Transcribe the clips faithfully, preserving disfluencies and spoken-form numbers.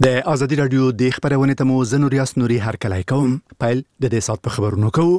د ازادي رادیو د خبرونه تمو زنوریاس نوري هر کله کوم پایل د دې سات په خبرونو کوو.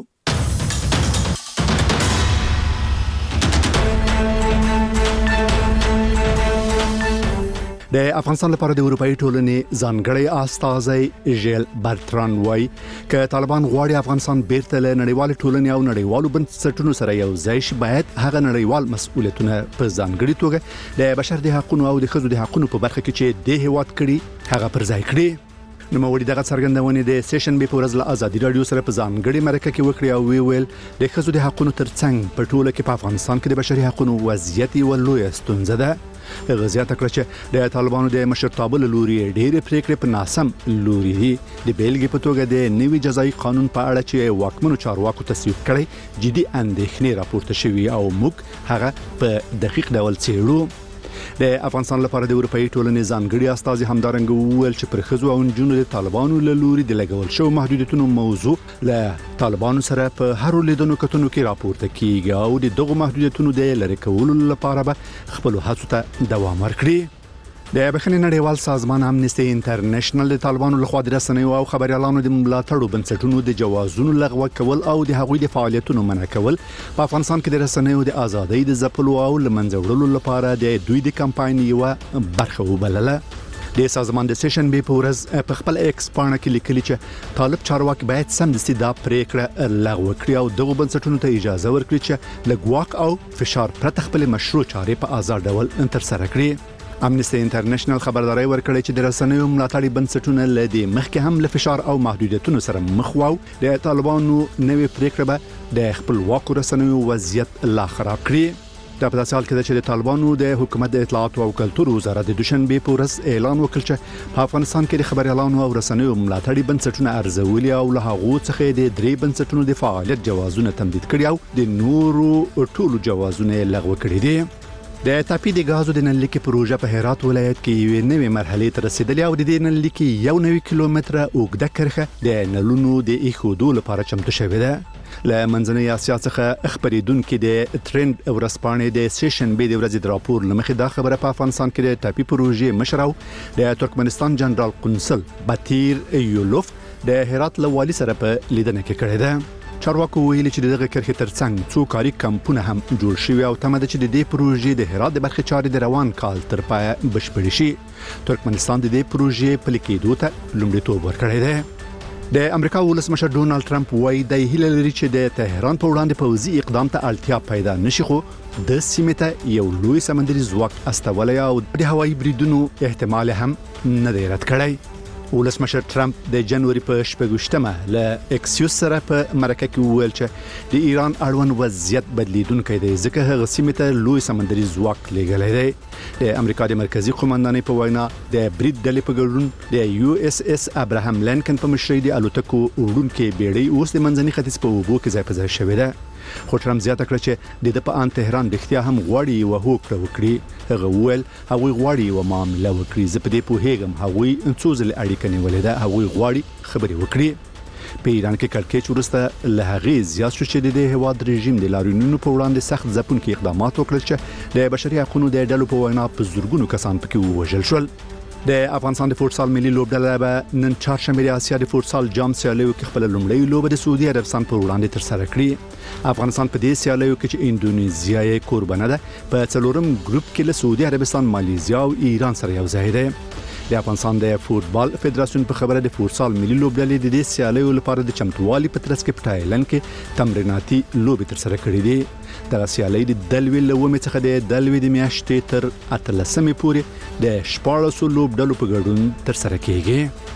د افغانستان لپاره د اروپאי ټولنې ځانګړی استازی ژیل برتران وای ک طالبان غواړي افغانستان بیرته له نړیوال ټولنې او نړیوالو بنسټونو سره یو ځای شي، باید هغه نړیوال مسؤلیتونه په ځانګړي توګه د بشر د حقوقو او د ښځو د حقوقو په برخه کې چې د هیواد کړي هغه پر ځای کړي. نو موري دغه څرګندونه د سیشن به پورز له ازادي رادیو سره په ځانګړي مرکه کې وکړي او وی ویل د ښځو د حقوقو ترڅنګ په ټوله کې په افغانستان کې د بشري حقوقو وضعیت یو لوی ستونزه ده. غزيات کړ چې د طالبانو د مشرتابه لوري ډېر پریکړې په ناسم لوري د بیلګې په توګه د نوي جزایي قانون په اړه چې واکمنو چارواکو تصویب کړی جدي اندېښنې راپورته شوې او موږ هغه په دقیق ډول څېړو. د افغانستان لپاره د اروپאי ټولنې ځانګړي استازي همدارنګ وویل چې پر ښځو او نجونو د طالبانو له لوري د لګول شو محدودیتونو موضوع له طالبانو سره په هر لیدونکو کتونو کې راپورته کیږي او د دغه محدودیتونو د لری کولو لپاره به خپل هڅو ته دوام ورکړي. د بخښنې نړیوال سازمان امنیستي انټرنیشنل د طالبانو لخوا د رسنیو او خبريالانو د ملاتړو بنسټونو د جوازونو لغوه کول او د هغوی د فعالیتونو منع کول په افغانستان کې د رسنیو د ازادۍ د ځپلو او لمنځه وړلو لپاره د دوی د کمپاین یو برخه وبلله. د سازمان د سیشن به پورز په خپل ایکس پاڼه کې لیکلي چې طالب چارواکي باید سمدستي دا پریکړه لغوه کړي او دغه بنسټونو ته اجازه ورکړي چې لګواک او فشار پرته خپل مشروع چارې په آزاد ډول تر سره کړي. امنیستي انټرنیشنل خبرداري ورکړی چې د رسنیو ملاتړي بنسټونه لدی مخکې هم له فشار او محدودیتونو سره مخ وو. د طالبانو نوې پریکړه به د خپلواک رسنیو وضعیت لا خراب کړي. د په داسې حال کې چې د طالبانو د حکومت د اطلاعات او کلتور وزارت د دوشنبه پورس اعلان وکړ چې په افغانستان کې د خبريالانو او رسنیو ملاتړي بنسټونه ارزولي او له هغه څخه د درې بنسټونو د فعالیت جوازونه تمدید کړي او د نورو ټولو جوازونه لغوه کړي دي. د تاپی د غازو د نللیکي پروژه په هرات ولایت کې یو نوې مرحله ته رسیدلې او د دې نللیکي یو نوې کیلومتره اوږده کرښه د نلونو د ایښودو لپاره چمتو شوې ده. له منځنۍ اسیا څخه خبرېدونکو د ټرند ورسپانې د سیشن به د ورځې د راپور لمخې دا خبره په افغانستان کې د تاپی پروژې مشر او د ترکمنستان جنرال قونسل باتیر یولوف د هرات لوالي سره په لیدنه کې کړې ده. چارواکو ویلي چې دغه کرښې ترڅنګ څو کاري کمپونه هم جوړ شوي او تمه ده چې د دې پروژې د هرات د برخې چارې د روان کال تر پایه بشپړې شي. ترکمنستان د دې پروژې پلي کېدو ته لومړیتوب ورکړی دی. د امریکا ولسمشر ډونالد ټرمپ وایي د هیله لري چې د تهران په وړاندې پوځي اقدام ته اړتیا پیدا نشي، خو د سیمې ته یو لوی سمندري ځواک استولی او د هوایي بریدونو احتمال هم نه دی رد کړی. ولسمشر ټرمپ د جنوري په شپږشتمه له اکسیوس سره په مرکه کې وویل چې د ایران اړوند وضعیت بدلیدونکی دی ځکه هغه سیمې ته لوی سمندري ځواک لېږلی دی. د امریکا د مرکزی قومندانۍ په وینا د برید ډلې په ګډون د یو اس اس ابراهام لینکن په مشرۍ د الوتکو وړونکې بیړۍ اوس د منځني ختیځ په اوبو کې ځای په ځای شوې ده. خو ټرمپ زیاته کړه چې د په ان تهران د اختیار هم غواړي یو هوکړه وکړي. هغه وویل هغه غواړي یو معاملې وکړي، زه په دې پوهیږم هغه څو ځله اړیکه نیولې ده، هغه غواړي خبرې وکړي. په ایران کې کړکېچ وروسته له هغې زیات شو چې د هواد رژیم د لاریونونو په وړاندې سخت ځپونکي اقدامات وکړل چې د بشري حقوقو د ډلو په وینا په زورګونو کسان پکې ووژل شول. د افغانستان د فوټسال ملي لوبډله به نن چهارشنبه د اسیا د فوټسال جام سیالیو کې خپل لومړی لوبه د سعودي عربستان په وړاندې تر سره کړي. افغانستان په دې سیالیو کې چې انډونیزیا یې قربانه ده په څلورم ګروپ کې له سعودي عربستان، مالیزیا او ایران سره یو ځای ده. د افغانستان د فوتبال فدراسیون په خبره د فوټسال ملي لوبډلې د دې سیالیو لپاره د چمتووالي په ترڅ کې په تایلند کې تمریناتي لوبې تر سره کړې دي. دغه سیالي د دلوي لومې څخه د دلوي د میاشتې تر اتلسمې پورې د شپاړسو لوبډلو په ګډون تر سره کیږي.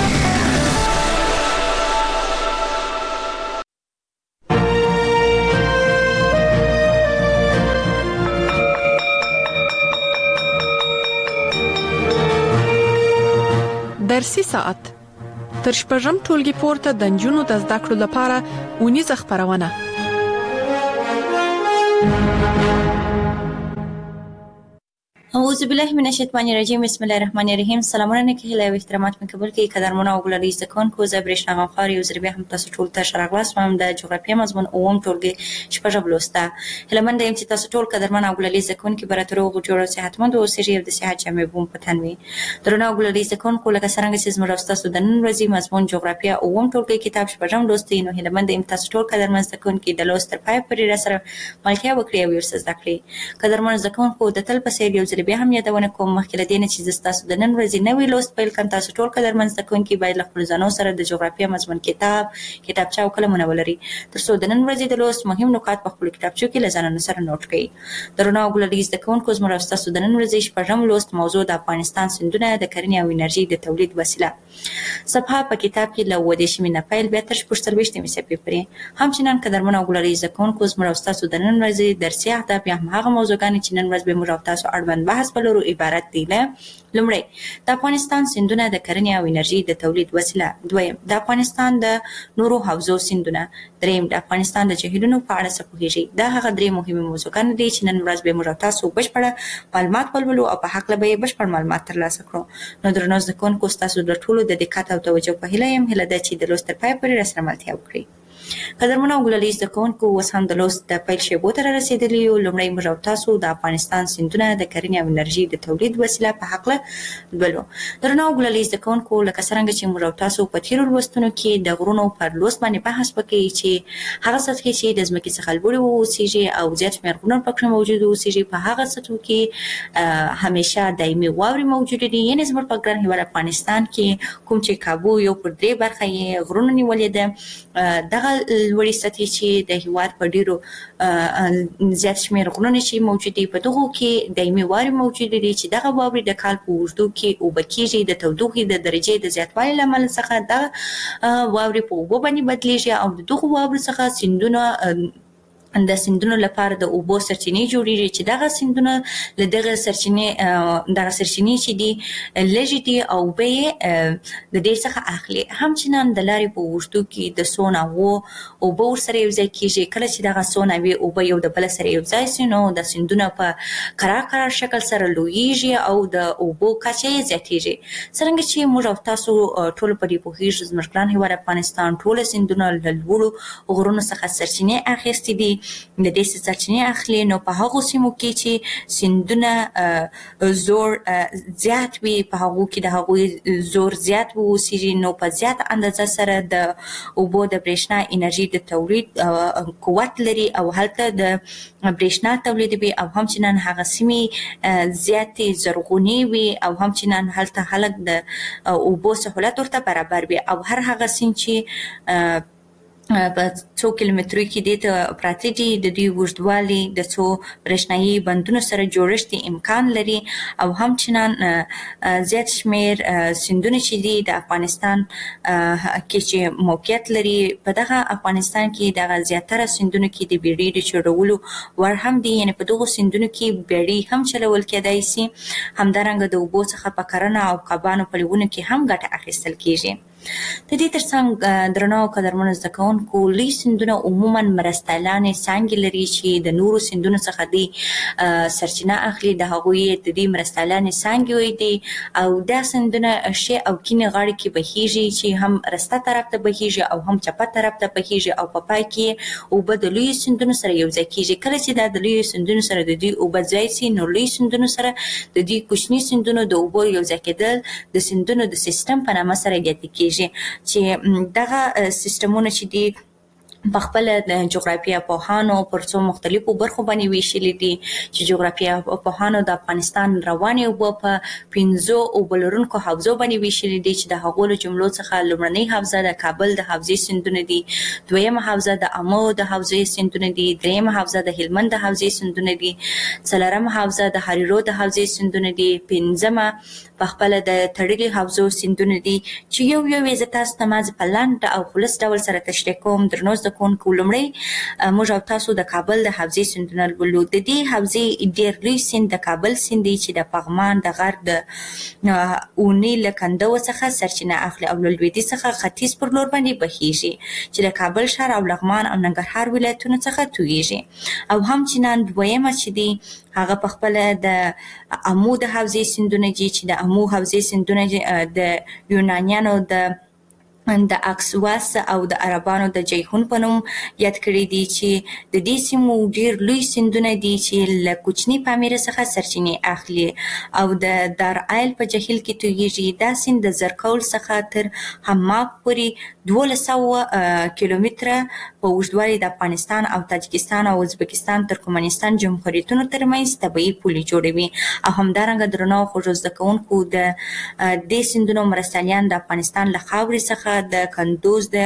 درسي ساعت تر شپږم ټولګي پورته د نجونو د زده کړو لپاره اونیزه خبرونه. اعوذ بالله من الشیطان الرجیم. بسم الله الرحمن الرحیم. سلامونه کې له احترامات مې قبول کې قدرمن او ګلري زکون کو زبرشنا غفار یو زربه هم تاسو ټول ته شرغلاس هم د جغرافیه مضمون اوم ټولګي شپږ بلوسته هلمند ایم چې تاسو ټول قدرمن او ګلري زکون کې براترو جوړو صحتمند او سری د صحت جامع بوم پتنوي درنه او ګلري زکون کو لکه څنګه چې زموږ تاسو د نن ورځې مضمون جغرافیه اوم ټولګي کتاب شپږم لوستي نو هلمند ایم تاسو ټول قدرمن زکون کې د لوستر پای پرې سره ملکیا وکړي او ورسز دکړي قدرمن زکون کو د تل په سیر یو زربه هم یادونه کوم مخکې لدینه چې تاسو د نن ورځې نوې لوست پیل کړئ تاسو ټول قدرمن زکونکي باید له خپل ځانو سره د جغرافیه مضمون کتاب کتابچه او قلمونه ولري ترڅو د نن ورځې د لوست مهم نکات په خپل کتابچو کې له ځانونو سره نوٹ کړئ درنو ګلریز زکونکو زموږ تاسو د نن ورځې شپږم لوست موضوع د افغانستان سیندونه د کرنې او انرژي د تولید وسیله صفحه په کتاب کې له ودې شمینه پیل به تر شپږ صفحې پورې همچنان قدرمن ګلریز زکونکو زموږ تاسو د نن ورځې درسي اهداف یا هغه موضوعګان چې نن ورځ به موږ تاسو اړوند بحث بلورو عبارت دي له لومړی د افغانستان سیندونه د کرنې او انرژي د تولید وسیله دویم د افغانستان د نورو حوزو سیندونه دریم د افغانستان د جهیلونو په اړه څه پوهیږئ دا هغه درې مهمه موضوعګان دي چې نن ورځ به موږ تاسو بشپړه معلومات ولولو او په حق به بشپړ معلومات ترلاسه کړو نو درنو زکونکو تاسو د ټولو د دقت او توجه په هیله يم هله د چې د لوست پای پورې رسره ملتیا وکړئ قدرمنو ګلري زکونکو وسان د لوست د پیل شیبو تر رسیدلی یو لومړی موږ تاسو د افغانستان سیندونه د کرنې او انرژي د تولید وسیله په حق له ولو درنو ګلري زکونکو لکه څنګه چې موږ تاسو په تیر لوستونو کې د غرونو پر لوست باندې بحث وکړي چې هغه سطح چې د ځمکې څخه لوړ اوسېږي او زیات شمېر غرونه پکې موجود اوسېږي په هغه سطحو کې همیشه دایمي واورې موجود دي یعنی زموږ په ګران هیواد افغانستان کې کوم چې کابو یو پر درې برخه یې غرونه نیولې ده دغه لوړې سطحې چې د هیواد په ډیرو زیات شمېر غرونه چې موجود دي په دغو کې دایمي واورې موجود دي چې دغه واورې د کال په اوږدو کې اوبه کېږي د تودوخې د درجې د زیاتوالي له امله څخه دغه واورې په اوبو باندې بدلیږي او د دغو واورو څخه سیندونه د سیندونو لپاره د اوبو سرچینې جوړیږي چې دغه سیندونه له دغه سرچینې دغه سرچینې چې دي لږې دي او به د دې څخه اخلي همچنان د لارې په اوږدو کې د سون او اوبه ورسره یو ځای کېږي کله چې دغه سون او اوبه یو د بل سره یو ځای شي نو د سیندونه په قرار قرار شکل سره لویږي او د اوبو کچه یې زیاتېږي څرنګه چې موږ تاسو ټول په دې پوهېږو زموږ ګران هیواد افغانستان ټول سیندونه له لوړو غرونو څخه سرچینې اخیستې دي د دې سرچینې اخلي نو په هغو سیمو کې چې سیندونه زور زیات وي په هغو کې د هغوی زور زیات اوسېږي نو په زیات اندازه سره د اوبو د برېښنا انرژي د تولید قوت لري او هلته د برېښنا تولیدوي او همچنان هغه سیمې زیاتې زرغونې وي او همچنان هلته خلک د اوبو سهولت ورته برابر وي او هر هغه سیند چې په څو کیلومترو کې د ته پراته دي د دوی اوږدوالي د څو برېښنايي بندونو سره جوړښت امکان لري او همچنان زیات شمېر سیندونه چې دي د افغانستان کې چې موقعیت لري په دغه افغانستان کې دغه زیاتره سیندونو کې د بیړۍ د چلولو وړ هم دي یعنې په دغو سیندونو کې بیړۍ هم چلول کېدای شي همدارنګه د اوبو څخه په کرنه او کبانو په لیونو کې هم ګټه اخیستل کېږي د دې ترڅنګ درنو قدرمنو زده کوونکو لوی سیندونه عموما مرستیالانې څانګې لري چې د نورو سیندونو څخه دي سرچینه اخلي د هغوی د دې مرستیالانې څانګې دي او دا سیندونه ښې او کیڼې غاړې کې بهیږي چې هم رسته طرف ته بهیږي او هم چپه طرف ته بهیږي او په پای کې اوبه د لویو سیندونو سره یو ځای کېږي کله چې دا د لویو سیندونو سره د دوی اوبه ځای شي نو لوی سیندونو سره د دوی کوچني سیندونو د اوبو یو ځای کېدل د سیندونو د سیستم په نامه سره یاد کېږي چې دغه سیستمونه چې دي په خپل د جغرافیه پوهانو پر څو مختلفو برخو باندې ویشلي دي چې جغرافیه پوهانو د افغانستان روانې اوبه په پنځو اوبه لرونکو حوزو باندې ویشلي دي چې د هغو له جملو څخه لومړنۍ حوزه د کابل د حوزې سیندونه دي دویمه حوزه د امو د حوزې سیندونه دي دریمه حوزه د هلمند د حوزې سیندونه دي څلورمه حوزه د هریرو د حوزې سیندونه دي پنځمه په خپل د تړلي حوزو سیندونه دي چې یو یو یې زه تاسو ته مازې په لاندې او خلص ډول سره تشریح کوم درنو زده کوونکو لومړی موږ او تاسو د کابل د حوزې سیندونه ولولو. د دې حوزې ډېر لوی سیند د کابل سیند دی چې د پغمان د غر د اونی له کنده څخه سرچینه اخلي او له لویدیځ څخه ختیځ پر لور باندې بهیږي چې د کابل ښار او لغمان او ننګرهار ولایتونو څخه تویږي. او همچنان دویمه چې دی هغه په خپل د امو د حوزې سیندونه دي چې د امو حوزې سیندونه د یونانیانو د د اکسواس او د عربانو د جیهون په نوم یاد کړی دي چې د دې سیمو ډېر لوی سیندونه دي چې له کوچني پامیره څخه سرچینې اخلي او د دارایل په جهیل کې تویږي. دا سیند د زرکول څخه تر حماق پورې دولس سوه کیلومتره په اوږدوالي د افغانستان او تاجکستان او ازبکستان ترکمنستان جمهوریتونو ترمنځ طبیعي پولې جوړوي. او همدارنګه درنو خوږو زده کوونکو د دې سیندونو مرستیالان د افغانستان له خاورې څخه د کندوز د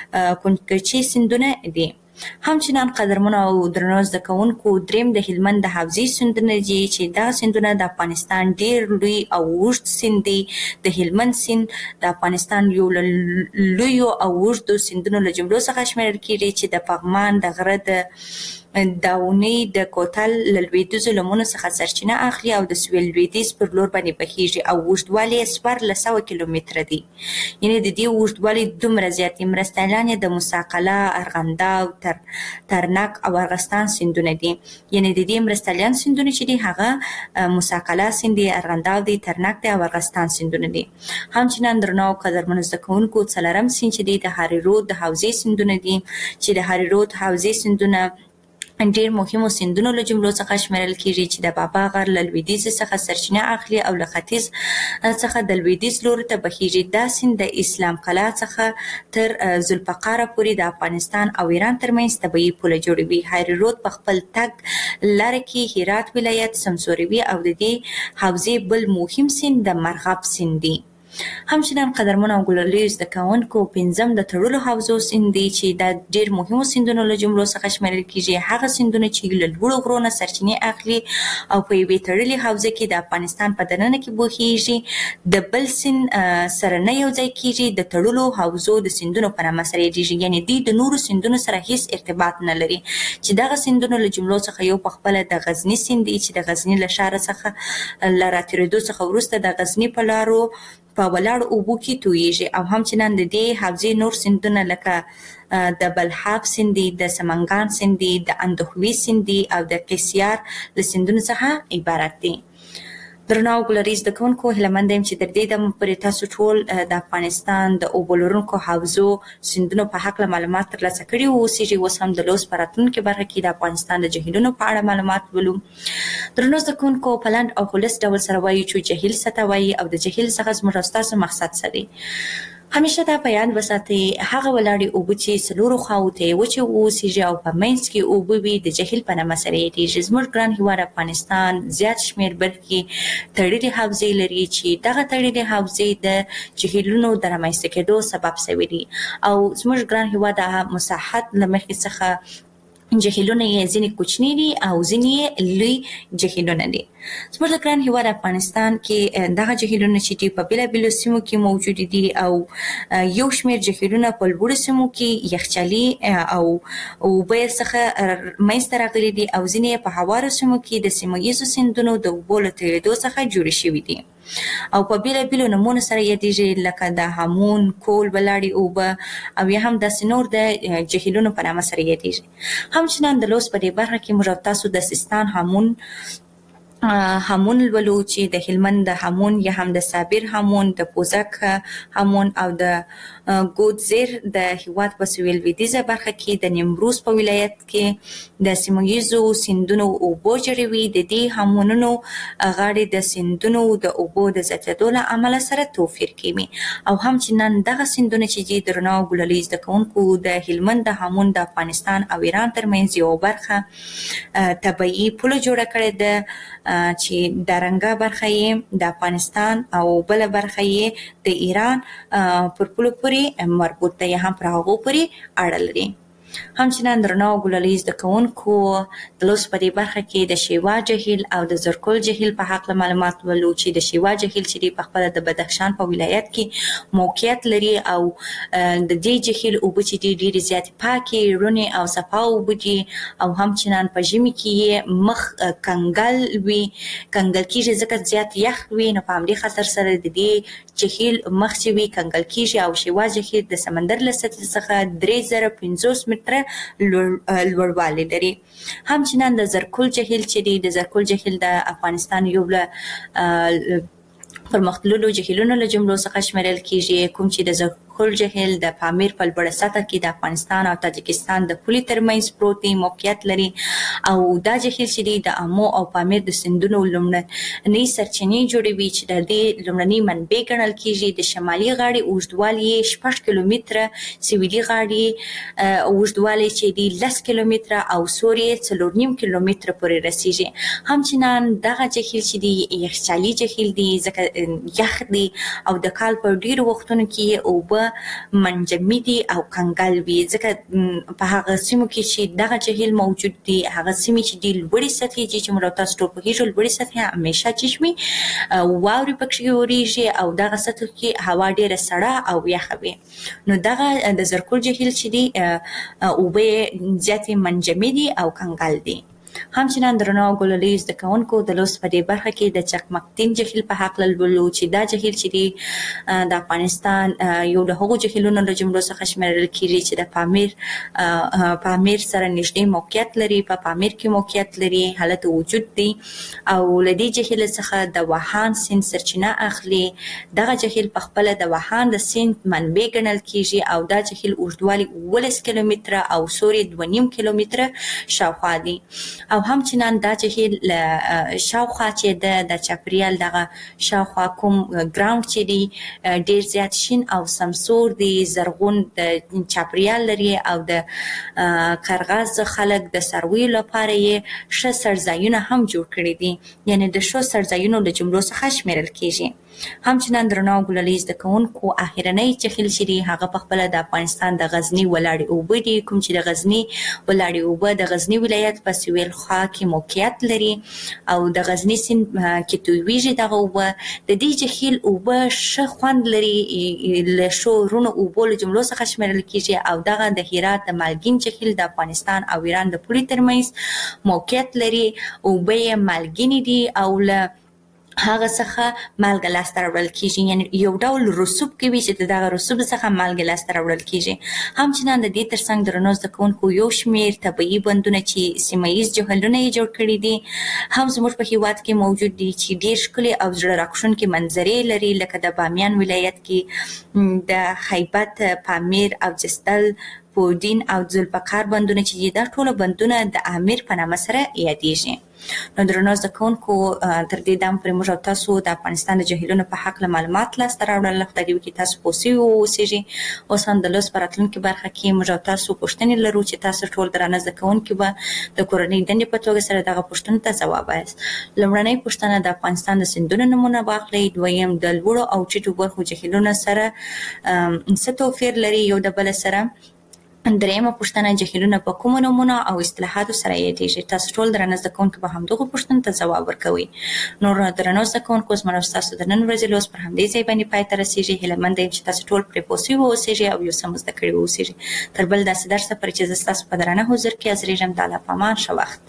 کنکرچي سیندونه دي. همچنان قدرمنو او درنو زده کوونکو دریم د هلمند د حوزې سیندونه دي چې دا سیندونه د افغانستان ډېر لوی او اوږد سیند دی. د هلمند سیند د افغانستان یو له لویو او اوږدو سیندونو له جملو څخه شمیرل کېږي چې د پغمان د غره د داونی د کوتل له لویدیځو لمنو څخه سرچینه اخلي او د سویل لویدیځ پر لور باندې بهیږي او اوږدوالی یې څوارلس سوه کیلومتره دی. یعنې د دې اوږدوالی دومره زیات دي. مرستیالان یې د موسی قلعه، ارغنداو، تر ترنک او ارغستان سیندونه دي. یعنې د دې مرستیالان سیندونه چې دي هغه موسی قلعه سیند دی، ارغنداو دی، ترنک دی او ارغستان سیندونه دي. همچنان درنو قدرمنو زده کوونکو څلورم سیند چې دی د هاري رود د حوزې سیندونه دي چې د هاري رود حوزې سیندونه ډېر مهمو سیندونو له جملو څخه شمیرل کېږي چې د بابا غر له لویدیځ څخه سرچینه اخلي او له ختیځ څخه د لویدیځ لوري ته بهیږي. دا سیند د اسلام قلعه څخه تر ذوالفقاره پورې د افغانستان او ایران ترمنځ طبیعي پوله جوړوي. هاري رود په خپل تګ لاره کې هرات ولایت سمسوروي او د دې حوزې بل مهم سیند د مرغاب سیند دی. همچنان قدرمنو او ګلاليو زده کوونکو پنځم د تړلو حوزو سیند دی چې دا ډېر مهمو سیندونو له جملو څخه شمیرل کېږي. هغه سیندونه چې له لوړو غرو نه سرچینې اخلي او په یوې تړلې حوزه کې د افغانستان په دننه کې بهیږي، د بل سیند سره نه یو ځای کېږي. د تړلو حوزو د سیندونو په نامه سره یادېږي، یعنې دوی د نورو سیندونو سره هیڅ ارتباط نه لري. چې دغه سیندونو له جملو څخه یو په خپله د غزني سیند دی چې د غزني له ښاره څخه له راتېرېدو څخه وروسته د غزني په لارو په ولاړو اوبو کې تویږي. او همچنان د دې حوزې نور سیندونه لکه د بلحاب سیند دی، د سمنګان سیند دی، د اندخوي سیند دی او د قیصیار له سیندونو څخه عبارت دی. درنو ګلالي زده کوونکو هیله مند یم چې تر دې دمه پورې تاسو ټول د افغانستان د اوبو لرونکو حوزو سیندونو په هکله معلومات ترلاسه کړي اوسیږي. اوس هم د لوست په راتلونکې برخه کې د افغانستان د جهیلونو په اړه معلومات ولو. درنو زده کوونکو په لنډ او خلص ډول سره وایو چې جهیل څه ته وایي او د جهیل څخه زموږ او ستاسو مقصد څه دی. همیشه دا په یاد وساتئ هغه ولاړې اوبه چې څلورو خواوو ته یې وچې واوسیږي او په منځ کې اوبه وي د جهیل په نامه سره یادېږي. زموږ ګران هېواد افغانستان زیات شمېر برخې تړلې حوزې لري چې دغه تړلې حوزې د جهیلونو د رامنځته کېدو سبب شوي دي او زموږ ګران هېواد د مساحت له مخې څخه جهیلونه یې ځینې کوچني دي او ځینې یې لوی جهیلونه دي. زموږ د ګران هېواد افغانستان کې دغه جهیلونه چې دي په بېلابېلو سیمو کې موجود دي او یو شمېر جهیلونه په لوړو سیمو کې یخچالي او اوبه یې څخه منځته راغلي دي او ځینې یې په هوارو سیمو کې د سیمه ییزو سیندونو د اوبو له تېرېدو څخه جوړې شوي دي او په بېلابېلو نومونو سره یادېږي لکه د هامون، کول ولاړې اوبه او یا هم داسې نور د جهیلونو په نامه سره یادېږي. همچنان د لوست په دې برخه کې موږ او تاسو د سیستان هامون هامون لولو چې د هلمند د هامون یا هم د صابر هامون، د پوزک هامون او د ګودزیر د هېواد په سویل لویدیځه برخه کې د نیمروز په ولایت کې د سیمه ییزو سیندونو اوبو جوړوي. د دې هامونونو غاړې د سیندونو د اوبو د زیاتېدو له امله سره توپیر کوي او همچنان دغه سیندونه چې دي درنو ګلالي زده کوونکو د هلمند د هامون د افغانستان او ایران ترمنځ یوه برخه طبیعي پوله جوړه کړې ده چې درنګه برخه یې د افغانستان او بله برخه یې د ایران پر پولو پورې مربوط ده یا هم پر هغو پورې اړه لري. همچنان درنو ګلالي زده کوونکو د لوست په دې برخه کې د شیوا جهیل او د زرکل جهیل په حق معلومات ولو چې د شیوا جهیل چې په خپل د بدخشان په ولایت کې موقعیت لري او د دې جهیل اوبه چې ډېرې زیاتې پاکې رونې او صفا اوبه دي او همچنان په ژمي کې مخ کنګل وي کنګل کېږي ځکه زیات یخ وي نو په همدې خاطر سره د دې جهیل مخ چې وي کنګل کېږي او شیوا جهیل د سمندر له سطحې څخه درې زره پنځوس متره لوړوالی لري. همچنان د زرکل جهیل چې دی د زرکل جهیل د افغانستان یو له پرمختللو جهیلونو له جملو څخه شمیرل کېږي کوم چې د زرکل جهیل د پامیر په لوړه سطح کې د افغانستان او تاجکستان د پولې ترمنځ پروت دی موقعیت لري او دا جهیل چې دی د امو او پامیر د سیندونو لومړنۍ سرچینې جوړوي چې د دې لومړنۍ منبع ګڼل کېږي. د شمالي غاړې اوږدوالی یې شپږ کیلومتره سویلي غاړې اوږدوالی چې دی لس کیلومتره او سور یې څلور نیم کیلومتره پورې رسیږي. همچنان دغه جهیل چې دی یخچالي جهیل دی ځکه یخ دی او د کال په ډېرو وختونو کې اوبه منجمدي او کنګل وي ځکه په هغه سیمو کې چې دغه جهیل موجود دي هغه سیمې چې د لوړې سطحې چې موږ تاسو ټول پوهیږو لوړې سطحې همیشه چشمي واورې پکې اورېږي او دغه سطح کې هوا ډېره سړه او یخه وي. نو دغه د زرکل جهیل چې دي اوبه زیاتې منجمدي او کنګل دي. همچنان درنو ګلالي زده کوونکو د لوست په دې برخه کې د چکمکتین جهیل په حق لولو چې دا جهیل چې دی د افغانستان یو له هغو جهیلونو له جملو څخه شمیرل کېږي چې د پامیر پامیر سره نږدې موقعیت لري په پا پامیر کې موقعیت لري حالت وجود دی او له دې جهیل څخه د وهان سیند سرچینه اخلي. دغه جهیل په خپل د وهان د سیند منبع ګڼل کېږي او دا جهیل اوږدوالی اوولس کیلومتره او سور یې دوه نیم کیلومتره شاوخوا دی او همچنان دا جهیل شاوخوا چې د د چاپریال دغه شاوخوا کوم ګراوند چې دی ډیر زیات شین او سمسور دی زرغون د چاپریال لري او د قرغاز خلک د سروي لپاره یې ښه سرځایونه هم جوړ کړي دي یعنی د ښو سرځایونو له جملو څخه شمیرل کېږي. همچنان درنو ګلالي زده کوونکو اخرنۍ جهیل چې دی هغه په خپل د افغانستان د غزني ولاړې اوبه دي کوم چې د غزني ولاړې اوبه د غزني ولایت په سویل خوا کې موقعیت لري او د غزني سیند کې تویږي دغه اوبه. د دې جهیل اوبه ښه خوند لري له ښو رونو اوبو له جملو څخه شمیرل کېږي او دغه د هرات د مالګین جهیل د افغانستان او ایران د پولې ترمنځ موقعیت لري. اوبه یې مالګینې دي او له هغه څخه مالګه لاسته راوړل کېږي یعنی یو ډول رسوب کوي چې دغه رسوب څخه مالګه لاسته راوړل کېږي. همچنان د دې ترڅنګ درنو زده کوونکو یو شمېر طبیعي بندونه چې سیمه ییز جهیلونه یې جوړ کړي دي هم زموږ په هېواد کې موجود دي چې ډېر ښکلي او زړه راښکونکي منظرې لري لکه د بامیان ولایت کې د خیبت پامیر او جستل پودین او ذوالفقار بندونه چې دا ټول بندونه د امیر په نامه سره یادېږي. نو درنو زده کوونکو تر دې دم پورې موږ او تاسو د افغانستان د جهیلونو په حق معلومات لاسته راوړل. خدای دې وکړي تاسو پوه سوي واوسېږئ. اوس هم د لوست په راتلونکي برخه کې موږ او تاسو پوښتنې لرو چې تاسو ټول درانه زده کوونکي به د کورنۍ دندې په توګه سره دغه پوښتنو ته ځواب وایاست. لومړنۍ پوښتنه د افغانستان د سیندونو نومونه واخلئ. دویم د لوړو او ټیټو برخو جهیلونو سره څه توپیر لري یو د بل سره. دریمه پوښتنه جهیلونه په کومو نومونو او اصطلاحاتو سره یادېږي. تاسو ټول درانه زده کوونکي به همدغو پوښتنو ته ځواب ورکوئ. نور درنو زده کوونکو زما او ستاسو د نن ورځې لوست پر همدې ځای باندې پای ته رسېږي. هیله مند یم چې تاسو ټول پرې پوه سوي واوسېږئ او یو څه مو زده کړي واوسېږئ. تر بل داسې درسه پورې چې زه ستاسو په درانه حضور کې حاضرېږم د الله په امان. ښه وخت.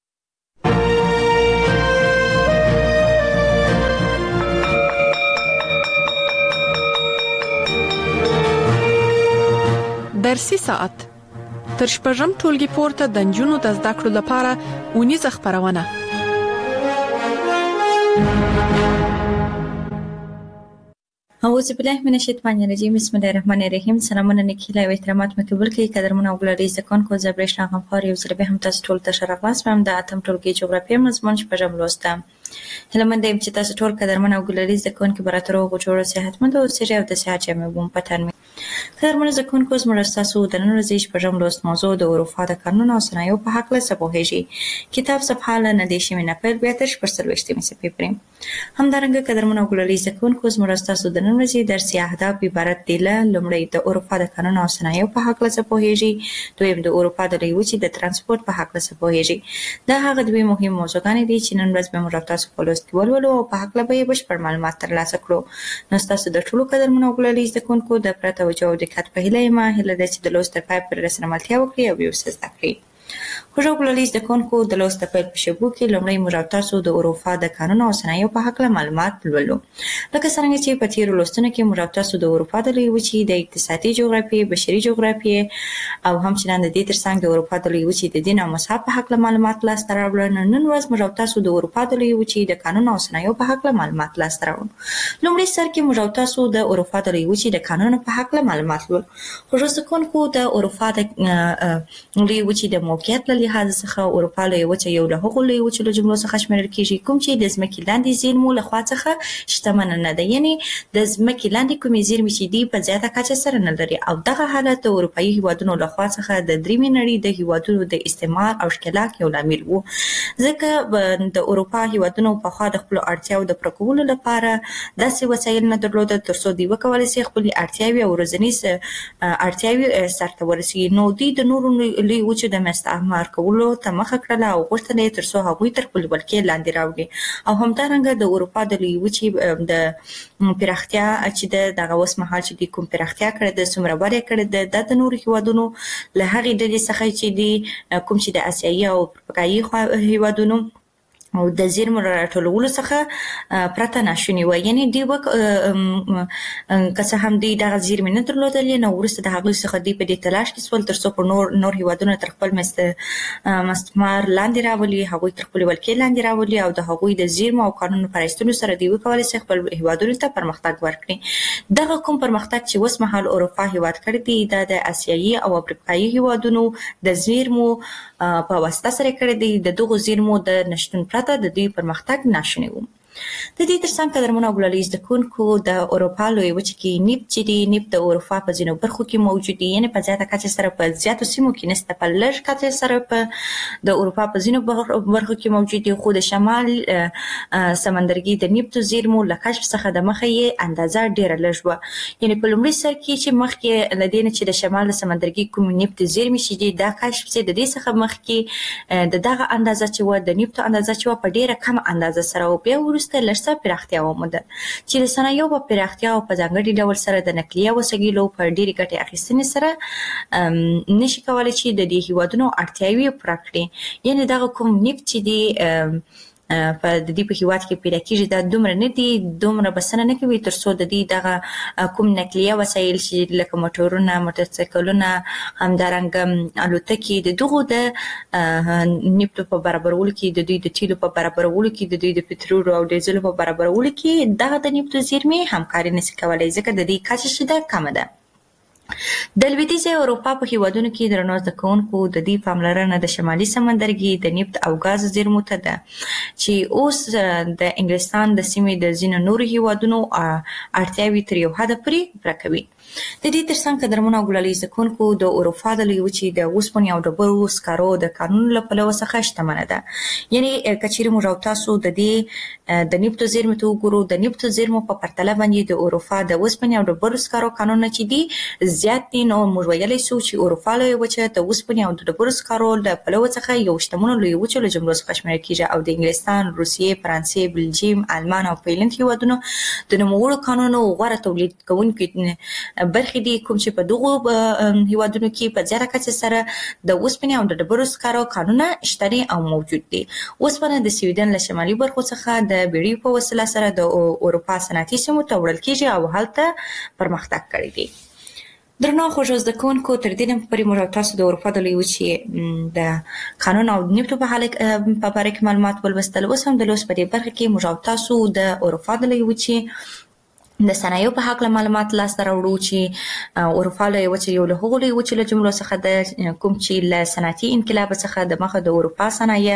درسي ساعت تر شپږم ټولګي پورته د نجونو د زده کړو لپاره اونیزه خبرونه. اعوذ بالله من الشیطان الرجیم. بسم الله الرحمن الرحیم. سلامونه نیکیله او احترامات مې قبول کړئ. قدرمن او ګلالي زده کوونکو زه برېښنا غمخوار یو ځل بیا هم تاسو ټول ته ښه راغلاست وایم د اتم ټولګي جغرافیه مضمون شپږم لوست ته. هیله مند یم چې تاسو ټول قدرمن او ګلالي زده کوونکي به راته روغ او جوړ او صحتمند اوسئ او د صحت جامې مو په تن قدرمنو زده کوونکو زموږ ستاسو د نن ورځې شپږم لوست موضوع د اروپا د قانون او صنایعو په هکله څه پوهیږي. کتاب صفحه له نهه دېرشمې نه پیل بیا تر شپږ څلوېښتمې صفحې پورې. همدارنګه قدرمنو او ګلالي زده کوونکو زموږ ستاسو د نن ورځې درسي اهداف عبارت دي له: لومړی د اروپا د قانون او صنایعو په هکله څه پوهیږي، دویم د اروپا د لویې وچې د ترانسپورت په هکله څه پوهیږي. دا هغه دوه مهم موضوعګانې دي چې نن ورځ به موږ تاسو په لوست کې ولولو او په هکله به یې بشپړ معلومات ترلاسه کړو. نو ستاسو د ټولو قدرمنو او ګلالي زده کوونکو د پوره توجه او دقت په هیله یم هیله ده چې د لوست تر پای پورې راسره ملتیا وکړي او یو څه زده کړي. خوږو ګلالي زده کوونکو د لوست د پیل په شیبو کې لومړی موږ تاسو د اروپا د قانون او صنایعو په هکله معلومات لولو. لکه څرنګه چې په تیرو لوستونو کې موږ تاسو د اروپا د لویې وچې د اقتصادي جغرافیې، بشري جغرافیې او همچنان د دې ترڅنګ د اروپا د لویې وچې د دین او مذهب په هکله معلومات لاسته راوړل. نن ورځ موږ تاسو د اروپا د لویې وچې د قانون او صنایعو په هکله معلومات لاسته راوړو. لومړی سر کې موږ تاسو د اروپا د لویې وچې د قانون په هکله معلومات لولو. خوږو زده کوونکو د اروپا د لویې وچې د موقعیت له لحاظ څخه اروپا لویه وچه یو له هغو لویو وچو له جملو څخه شمیرل کیږي کوم چې د ځمکې لاندې زیرمو له خوا څخه شتمنه نه ده، یعنی د ځمکې لاندې کومې زیرمې چې دي په زیاته کچه سره نه لري او دغه حالت د اروپایي هیوادونو له خوا څخه د دریمې نړۍ د هیوادونو د استعمار او ښکېلاک یو لامل و، ځکه د اروپا هیوادونو پخوا د خپلو اړتیاوو د پوره کولو لپاره داسې وسایل نه درلودل ترڅو دوی وکولی شي خپلې اړتیاوې او ورځنیز اړتیاوې سرته ورسوي. نو دوی د نورو لویو وچو د مستعمر کولو ته مخه کړله او غوښتل یې ترڅو هغوی تر خپلې ولکې لاندې راوړي. او همدارنګه د اروپا د لویې وچې د پراختیا چې د دغه اوس مهال چې دوی کوم پراختیا کړې ده، څومره وده یې کړې ده، دا د نورو هیوادونو له هغې ډلې څخه چې دي کوم چې د اسیایي او اروپایي هیوادونو او د زیرمو راټولولو څخه پرته ناشونې وه، یعنې دوی وک که څه هم دوی دغه زیرمې نه درلودلې، نو وروسته د هغوی څخه دوی په دې تلاش کې شول تر څو په نور نور هیوادونه تر خپل مستعمر لاندې راولي، هغوی تر خپلې ولکې لاندې راولي او د هغوی د زیرمو او قانونو په رایستلو سره دوی وکولی شي خپل هیوادونو ته پرمختګ ورکړي. دغه کوم پرمختګ چې اوس مهال اروپا هیواد کړی دی دا د اسیایي او افریقایي هیوادونو د زیرمو په واسطه سره کړی دی. د دغو زیرمو د نشتون پرته د دوی پرمختګ ناشونی و. د دې ترڅنګ قدرمنو او ګلالي زده کوونکو د اروپا لویې وچې کې نفت چې دی نفت د اروپا په ځینو برخو کې موجود دی، یعنې په زیاته کچه سره په زیاتو سیمو کې نشته، په لږ کچه سره په د اروپا په ځینو برخو کې موجود دی، خو د شمال سمندرګي د نفتو زیرمو له کشف څخه د مخه یې اندازه ډېره لږ وه. یعنې په لومړي سر کې چې مخکې له دې نه چې د شمال سمندرګي کوم نفت زیرمې چې دي دا کشف شي، د دې څخه مخکې د دغه اندازه چې وه د نفتو اندازه چې وه په ډېره کمه اندازه سره و. بیا وروسته لږ څه پراختیا وموندل چې د صنایعو په پراختیا او په ځانګړي ډول سره د نقلیه وسایلو په ډېرې ګټې اخیستنې سره نشي کولی چې د دې هیوادونو اړتیاوې پوره کړي. یعنې دغه کوم نفت چې دی په د دې په هیواد کې پیدا کېږي دا دومره نه دي، دومره بسنه نه کوي تر څو د دې دغه کوم نقلیه وسایل چې لکه موټرونه، موټرسایکلونه، همدارنګه الوتکې د دغو د نفتو په برابرولو کې، د دوی د تیلو په برابرولو کې، د دوی د پټرولو او ډیزلو په برابرولو کې دغه د نفتو زیرمې همکاري نشي کولی ځکه د دې کچه چې ده کمه ده. د لویدیځې اروپا په هیوادونو کې درنو زده کوونکو د دې پاملرنه د شمالي سمندرګي د نفت او ګاز زیرمو ته ده چې اوس د انګلستان د سیمې د ځینو نورو هیوادونو اړتیاوې تر یو حده پورې پوره کوي. د دې ترڅنګ قدرمنو او ګلالي زده کوونکو د اروپا د لویې وچې د اوسپنې او ډبرو سکرو د قانون له پلوه څخه شتمنه ده. یعنې که چیرې موږ او تاسو د دې د نفتو زیرمو ته وګورو، د نفتو زیرمو په پرتله باندې د اروپا د اوسپنې او ډبرو سکرو قانونونه چې دي زیات دي، نو موږ ویلی شو چې اروپا لویه وچه د اوسپنې او د ډبرو سکرو له پلوه څخه یو شتمنو لویو وچو له جملو څخه شمیرل کېږي او د انګلستان، روسیې، فرانسې، بلجیم، آلمان او فنلنډ هیوادونو د نوموړو قانونو غوره تولید کوونکي برخې دي کوم چې په دغو هیوادونو کې په زیاته کچه سره د اوسپنې او د ډبرو سکرو قانونونه شته دي او موجود دي. اوسپنه د سویډن له شمالي برخو څخه د بیړیو په وسیله سره د اروپا صنعتي سیمو ته وړل کېږي او هلته پرمختګ کړی دی. درنو خوږو زده کوونکو تر دې دمه پورې موږ تاسو د اروپا د لویې وچې د قانون او نفتو په باره کې معلومات ولوستل. اوس هم د لوست په دې برخه کې موږ تاسو د اروپا د لویې وچې د صنایعو په حق معلومات لاسته راوړو چې اروپا له وچې یو له هغو لویو وچې له جملو څخه د کوم چې له صنعتي انقلاب څخه د مخه د اروپا صنایع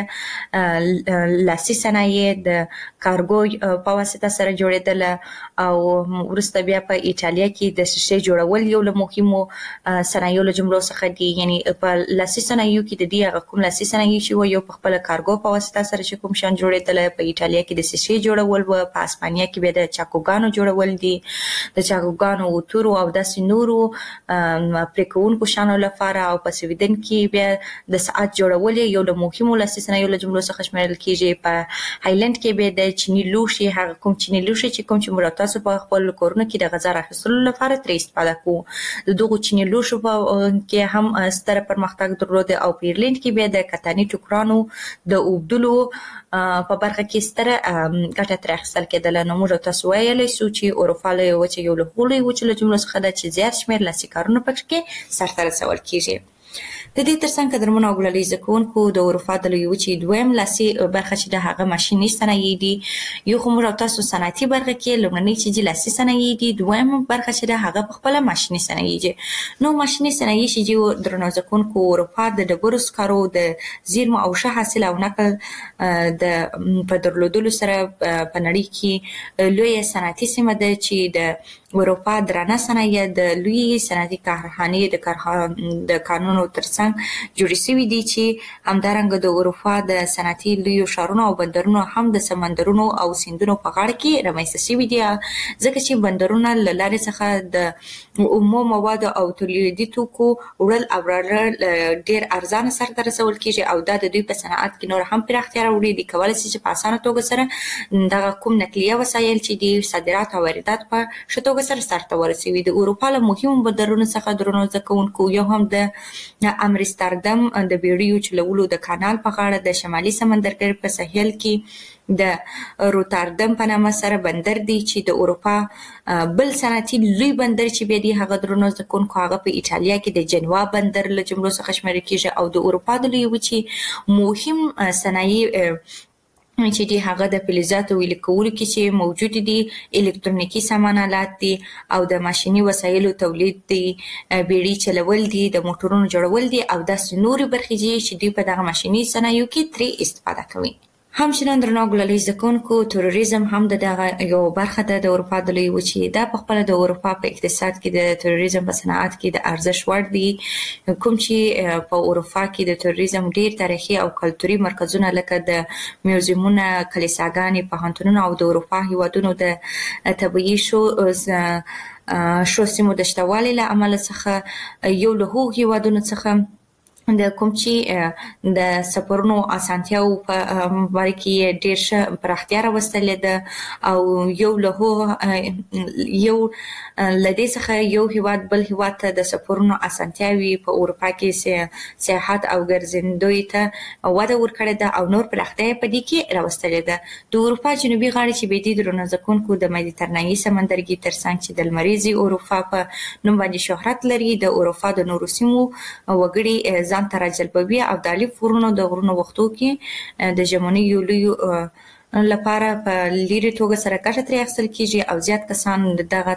لاسي صنایع د کارګو په واسطه سره جوړېدل او وروسته بیا په ایټالیا کې د شیشې جوړول یو له مهمو صنایعو له جملو څخه دي. یعنی په لاسي صنایعو کې د دې هغه کوم لاسي صنایع چې یو په خپل کارګو په واسطه سره چې کوم شان جوړېدل، په ایټالیا کې د شیشې جوړول و، په اسپانیا کې بیا د چاکوګانو جوړول دي، د چاکوګانو اوتورو او داسې نورو پریکونکو شانو لپاره، او په سویډن کې بیا د ساعت جوړول یو له مهمو لاسي صنایعو له جملو څخه شمیرل کیږي. په هایلند کې بیا د چینی لوښي، هغه کوم چینی لوښي چې کوم چې موږ تاسو په خپل کورونو کې د غذا راخیستلو لپاره ترې استفاده کوو، د دغو چینی لوښو په کې هم ستر پرمختګ درلود. او په ایرلند کې بیا د کتاني ټوکرانو د اوبدلو په برخه کې ستره ګټه ترې اخیستل کېدله. نو موږ تاسو ویلی سو چې اروپا له وچې یو له هغو لویو وچو له جملو څخه ده چې زیات شمېر لاسي کارونه پکې سرته رسول کېږي. د دې ترڅنګ قدرمنو او ګلالي زده کوونکو د اروپا د لویې وچې دویم لاسي برخه چې د هغه ماشیني صنایع دي، یو خو موږ تاسو صنعتي برخه کې لومړنۍ چې دي لاسي صنایع دي، دویم برخه چې د هغه په خپله ماشیني صنایع دي. نو ماشیني صنایع چې دي درنو زده کوونکو اروپا د ډبرو سکرو د زیرمو او ښه حاصل او نقل د په درلودلو سره په نړۍ کې لویه صنعتي سیمه ده چې د اروپا درانه صنایع د لوی صنعتي کارخانې د کارخانو د کانونو ترڅنګ جوړې شوي دي، چې همدارنګه د اروپا د صنعتي لویو ښارونو او بندرونو هم د سمندرونو او سیندونو په غاړه کې رامنځته شوي دي، ځکه چې بندرونه له لارې څخه د اومو موادو او تولیدي توکو وړل او راوړل ډېر ارزانه سرته رسول کېږي، او دا د دوی په صنعت کې نور هم پراختیا راوړي. دوی کولی شي چې په اسانه توګه سره دغه کوم نقلیه وسایل چې دي صادرات او واردات په ښه توګه سره سرته ورسوي. د اروپا له مهمو بندرونو څخه درنو زده کوونکو یو هم د امستردام د بیړیو چلولو د کانال په غاړه د شمالي سمندرګي په ساحل کې د روتردام په نامه سره بندر دی، چې د اروپا بل صنعتي لوی بندر چې بیا دی هغه درنو زده کوونکو هغه په ایټالیا کې د جنوا بندر له جملو څخه شمیرل کېږي. او د اروپا د لویې وچې مهم صنایع چې دي هغه د فلزاتو ویلې کولو کې چې موجود دي، الکترونیکي سامان آلات دي، او د ماشیني وسایلو تولید دي، بیړۍ چلول دي، د موټرونو جوړول دي، او داسې نورې برخې دي چې دوی په دغه ماشیني صنایعو کې ترې استفاده کوي. همچنان درنو ګلالي زده کوونکو تروریزم هم د دغه یو برخه ده د اروپا د لویې وچې. دا په خپله د اروپا په اقتصاد کې د تروریزم په صنعت کې د ارزښت وړ دي، کوم چې په اروپا کې د تروریزم ډېر تاریخي او کلتوري مرکزونه لکه د میوزیمونه، کلیساګانې، پوهنتونونه او د اروپا هیوادونو د طبیعي شو شو سیمو د شتوالي له امله څخه یو له هغو هیوادونو څخه د کوم چې د سفرونو اسانتیاو په باره کې ډېر ښه پراختیا راوستلې ده، او یو له هغو یو له دې څخه یو هیواد بل هیواد ته د سفرونو اسانتیاوې په اروپا کې سیاحت او ګرځندوی ته وده ورکړې ده، او نور پراختیا یې په دې کې راوستلې ده. د اروپا جنوبي غاړې چې بیا دي درنو زده کوونکو د مدیترانهي سمندرګي ترڅنګ چې د لمریزې اروپا په نوم باندې شهرت لري، د اروپا د نورو سیمو وګړي ځان ته راجلبوي، او د الف غرونو د غرونو وختو کې د ژمنیو لویو لپاره په لیرې توګه سره ګټه ترې اخیستل کېږي، او زیات کسان دغه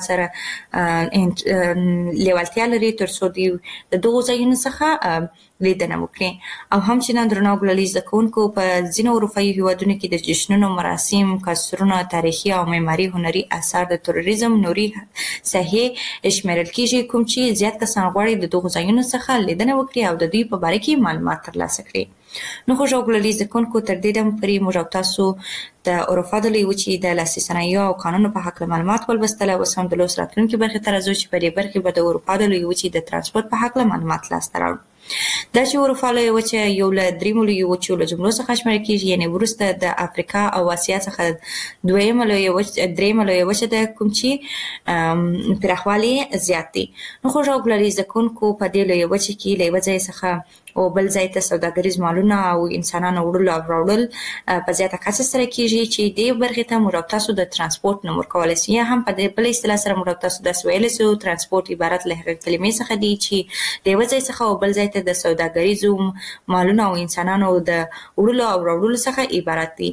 سره لیوالتیا لري تر څو دوی د دغو ځایونو څخه لیدنه وکړي. او همچنان درنو ګلالي زده کوونکو په ځینو اروپایي هیوادونو کې د جشنونو، مراسم، کلتورونه، تاریخي او معماري هنري اثار د تروریزم نوري ساحې شمیرل کېږي، کوم چې زیات کسان غواړي د دغو ځایونو څخه لیدنه وکړي او د دوی په باره کې معلومات ترلاسه کړي. نو خوږو ګلالي زده کوونکو تر دې دمه پورې موږ او تاسو د اروپا د لویې وچې د لاسي صنایعو او قانونو په هکله معلومات ولوستل. اوس هم د لوست راتلونکې برخې ته راځو چې په دې برخې به د اروپا د لویې وچې د ترانسپورت په هکله معلومات لاسته راوړو. دا چې اروپا لویه وچه یو له دریمو لویو وچو له جملو څخه شمیرل کېږي، یعنې وروسته د افریقا او اسیا څخه دویمه لویه وچه دریمه لویه وچه ده، کوم چې پراخوالی زیات دی. نو خوږو ګلالي زده کوونکو په دې لویه وچه کې له یوه ځای څخه او بل ځای ته سوداګریز مالونه او انسانانو وړلو او راوړل په زیاته کچه سره کیږي چې د برخې ته موږ تاسو د ترانسپورت نوم ورکول شي یا هم په دې بل اصطلاح سره موږ تاسو د سویل سو ترانسپورت عبارت له هغه کلمې څخه دی چې د وځي څخه او بل ځای ته د سوداګریزو مالونه او انسانانو د وړلو او راوړلو څخه عبارت دي.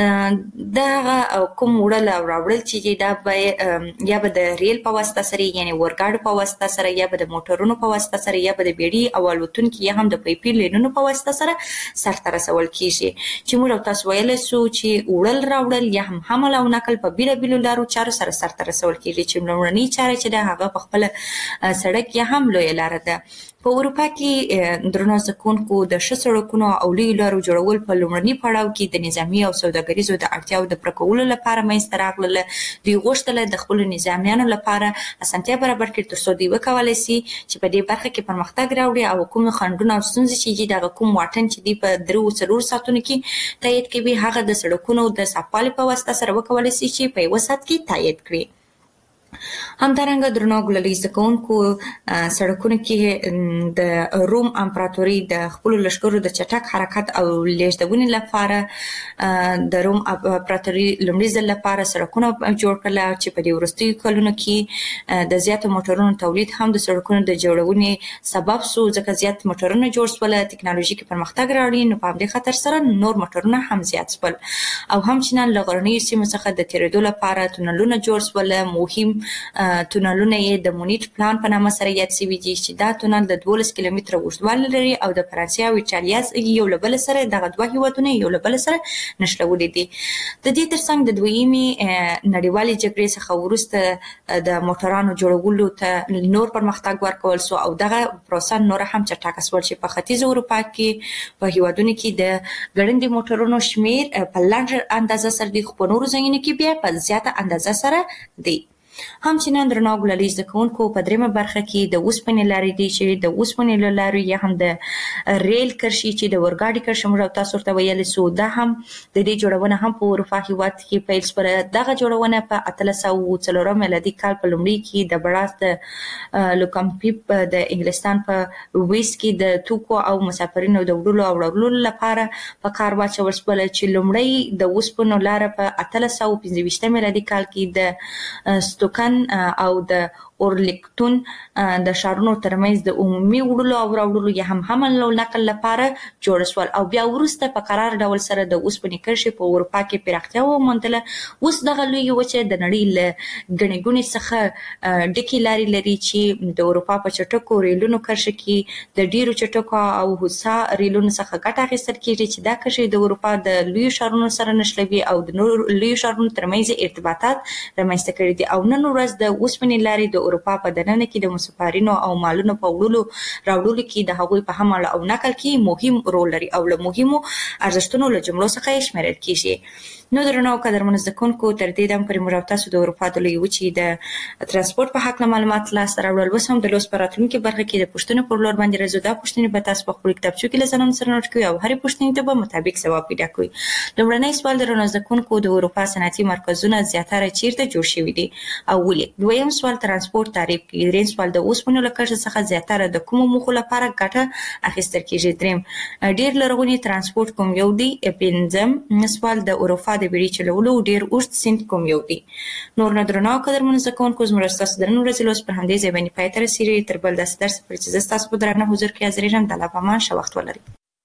دا کوم وړل او راوړل چې دا به یا به د ریل په واسطه سره یعنی ورګاډ په واسطه سره یا به د موټرونو په واسطه سره یا به د بیړۍ او الوتونکو یا هم د پیپي لینونو په واسطه سره سرته رسول کیږي چې موږ تاسو ویل سو چې وړل راوړل یا هم حمل او نقل په بیل بیل لارو چارو سره سرته رسول کیږي چې لومړنی چاره چې د هغه په خپل سړک یا هم لوی لار ده. په اروپا کې درنو ځکونکو د ښه سړکونو او لوی لارو جوړول په لومړني پړاو کې د نظامی او سوداګریزو د اړتیاو د پرکولو لپاره منځته راغلل. دوی غوښتل د خپل نظامیانو لپاره اسانتیا برابر کړي ترڅو دوی وکولای شي چې په دې برخه کې پرمختګ راوړي او کوم خنډونه او ستونزې چې د کوم واټن چې دی په درو څلور ساعتونو کې تایید کوي هغه د سړکونو د صفالي په واسطه سره وکولای شي چې په یو ساعت کې تایید کړي. همدارنګه درنو ګللي زکونکو سړکونو کې د روم امپراتوري د خپل لشکرو د چټک حرکت او لیږدونې لپاره د روم امپراتوري لومړي ځل لپاره سړکونه جوړ کړل چې په دې وروستیو کلونو کې د زیاتو موټرونو تولید هم د سړکونو د جوړونې سبب سو ځکه زیات موټرونه جوړ شول ټکنالوژیکي پرمختګ راوړي نو په دې خاطر سره نور موټرونه هم زیات شول او هم چې نن لغړنۍ سیمو څخه د تیرېدو لپاره تونلونه جوړ شول. مهم تونلونه یې د مونیټ پلان په نامه سره یاد شوي دي چې دا تونل د دولس کیلومتره اوږدوالی لري او د فرانسې او ایټالیا یو له بل سره دغه دوه هیوادونه یو له بل سره نښلولي دي. د دې ترڅنګ د دویمې نړیوالې جګړې څخه وروسته د موټرانو جوړولو ته نور پرمختګ ورکول سو او دغه پروسه نور هم چټکه شول چې په ختیځ اروپا کې په هیوادونو کې د ګړندي موټرونو شمیر په لنډه اندازه سره د خپل نورو ځایونو کې بیا په زیاته اندازه سره دی. هم چې نن درنو ګللي زکونکو په دریمه برخه کې د اوسپنې لارې دي چې د اوسپنې لارې یا هم د ریل کرښې چې د ورګاډي کرښه موږ تاسو ورته ویل سو دا هم د دې جوړونه هم په اروپا هیواد کې پیل شوه. دغه جوړونه په اتلس سوه څلور میلادي کال په لومړي کې د بړاس د لوکمپیپ د انګلستان په ویس کې د توکو او مسافرینو د وړلو او راوړلو لپاره په کار واچول شول چې لومړی د اوسپنو لار په اتلس سوه پنځه ویشت میلادي کال کې د کن او د اورلیکتون د شارونو ترمنځ د عمومي وړلو او راوړلو یا هم حمل او نقل لپاره جوړ شول او بیا وروسته په قرار ډول سره د اوسپنې کرښې په اروپا کې پراختیا وموندله. اوس دغه لوی وچه د نړۍ له ګڼې ګوڼې څخه ډکې لارې لري چې د اروپا په چټکو ریلونو کرښه کې د ډیرو چټکو او هوسا ریلونو څخه ګټه اخیستل کیږي چې دا کرښې د اروپا د لوی شارونو سره نښلوي او د نور لوی شارونو ترمنځ ارتباطات رامنځته کړي دي او نن ورځ د اوسپنې لارې د اروپا په دننه کې د مسافرینو او مالونو په وړلو راوړلو کې د هغوی په حمل او نقل کې مهم رول لري او له مهمو ارزښتونو له جملو څخه یې شمیرل کیږي. نو درنو قدرمنو زکونکو تر دې دم پرې موږ تاسو د اروپا د لوی وچې د ترانسپورت په حق معلومات لاسته راوړل. اوس هم د لوس پراتونکو برخه کې د پښتنو پر لور باندې راځو. دا پښتنې به تاسو په خپل کتابچو کې لزنم سره نوٹ کوئ او هرې پښتنې ته به مطابق ځواب پیدا کوئ. لومړنی سوال درنو زکونکو د اروپا صنعتي مرکزونه زیاتره چیرته جوړ شوي دي او ولې؟ دویم سوال ترانسپورت تعریف کړئ. دریم سوال د اوسپنې له کرښې څخه زیاتره د کومو موخو لپاره ګټه اخیستل کیږي؟ دریم ډیر لرغونی ترانسپورت کوم یو دی؟ پنځم سوال د اروپا د بیړۍ چلولو ډیر اوږد سیند کوم یو دی؟ نور نه درنو قدرمنو زکونکو زموږ ستاسو درنو ورځې لوس پر همدې ځای باندې پای ته رسیږي. تر بل داسې درس پورې چې زه ستاسو په درانه حضور کې حاضرېږم د الله په امان ښه وخت ولرئ.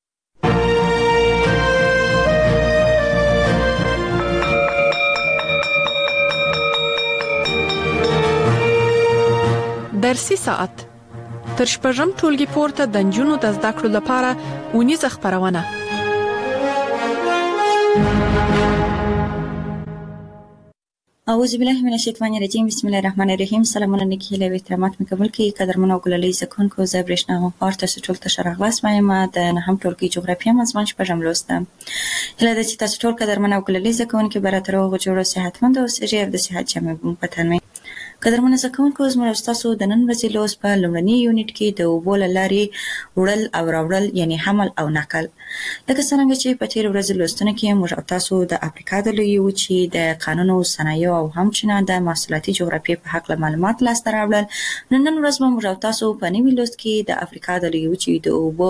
درسي ساعت تر شپږم ټولګي پورته د نجونو د زده کړو لپاره اونیزه خبرونه. اعوذ بالله من الشیطان الرجیم بسم الله الرحمن الرحیم. سلامونه نیکی له احترامات مې قبول کړئ. قدرمنو ګللي زکونکو زه برېښنا غوښار تاسو ټول ته شرغلاس وایم د نهم ټولګي جغرافیه مضمون شپږم لوست ده. هله د چې تاسو ټول قدرمنو ګللي زکونکو براتر او جوړو صحتمند او سریع د صحت جامع په تنوي قدرمن زکونکو زموږ تاسو د نن ورځې لوست په لومړني یونټ کې د اوبو له لارې وړل او راوړل یعنی حمل او نقل. لکه څنګه چې په تیر ورځ لوستونه کې موږ تاسو د افریقا د لویې وچې د قانونو صنایع او همچنان د محصولاتي جغرافیې په حق معلومات لاسته راوړل. نن نن ورځ موږ تاسو په نوي لوست کې د افریقا د لویې وچې د اوبو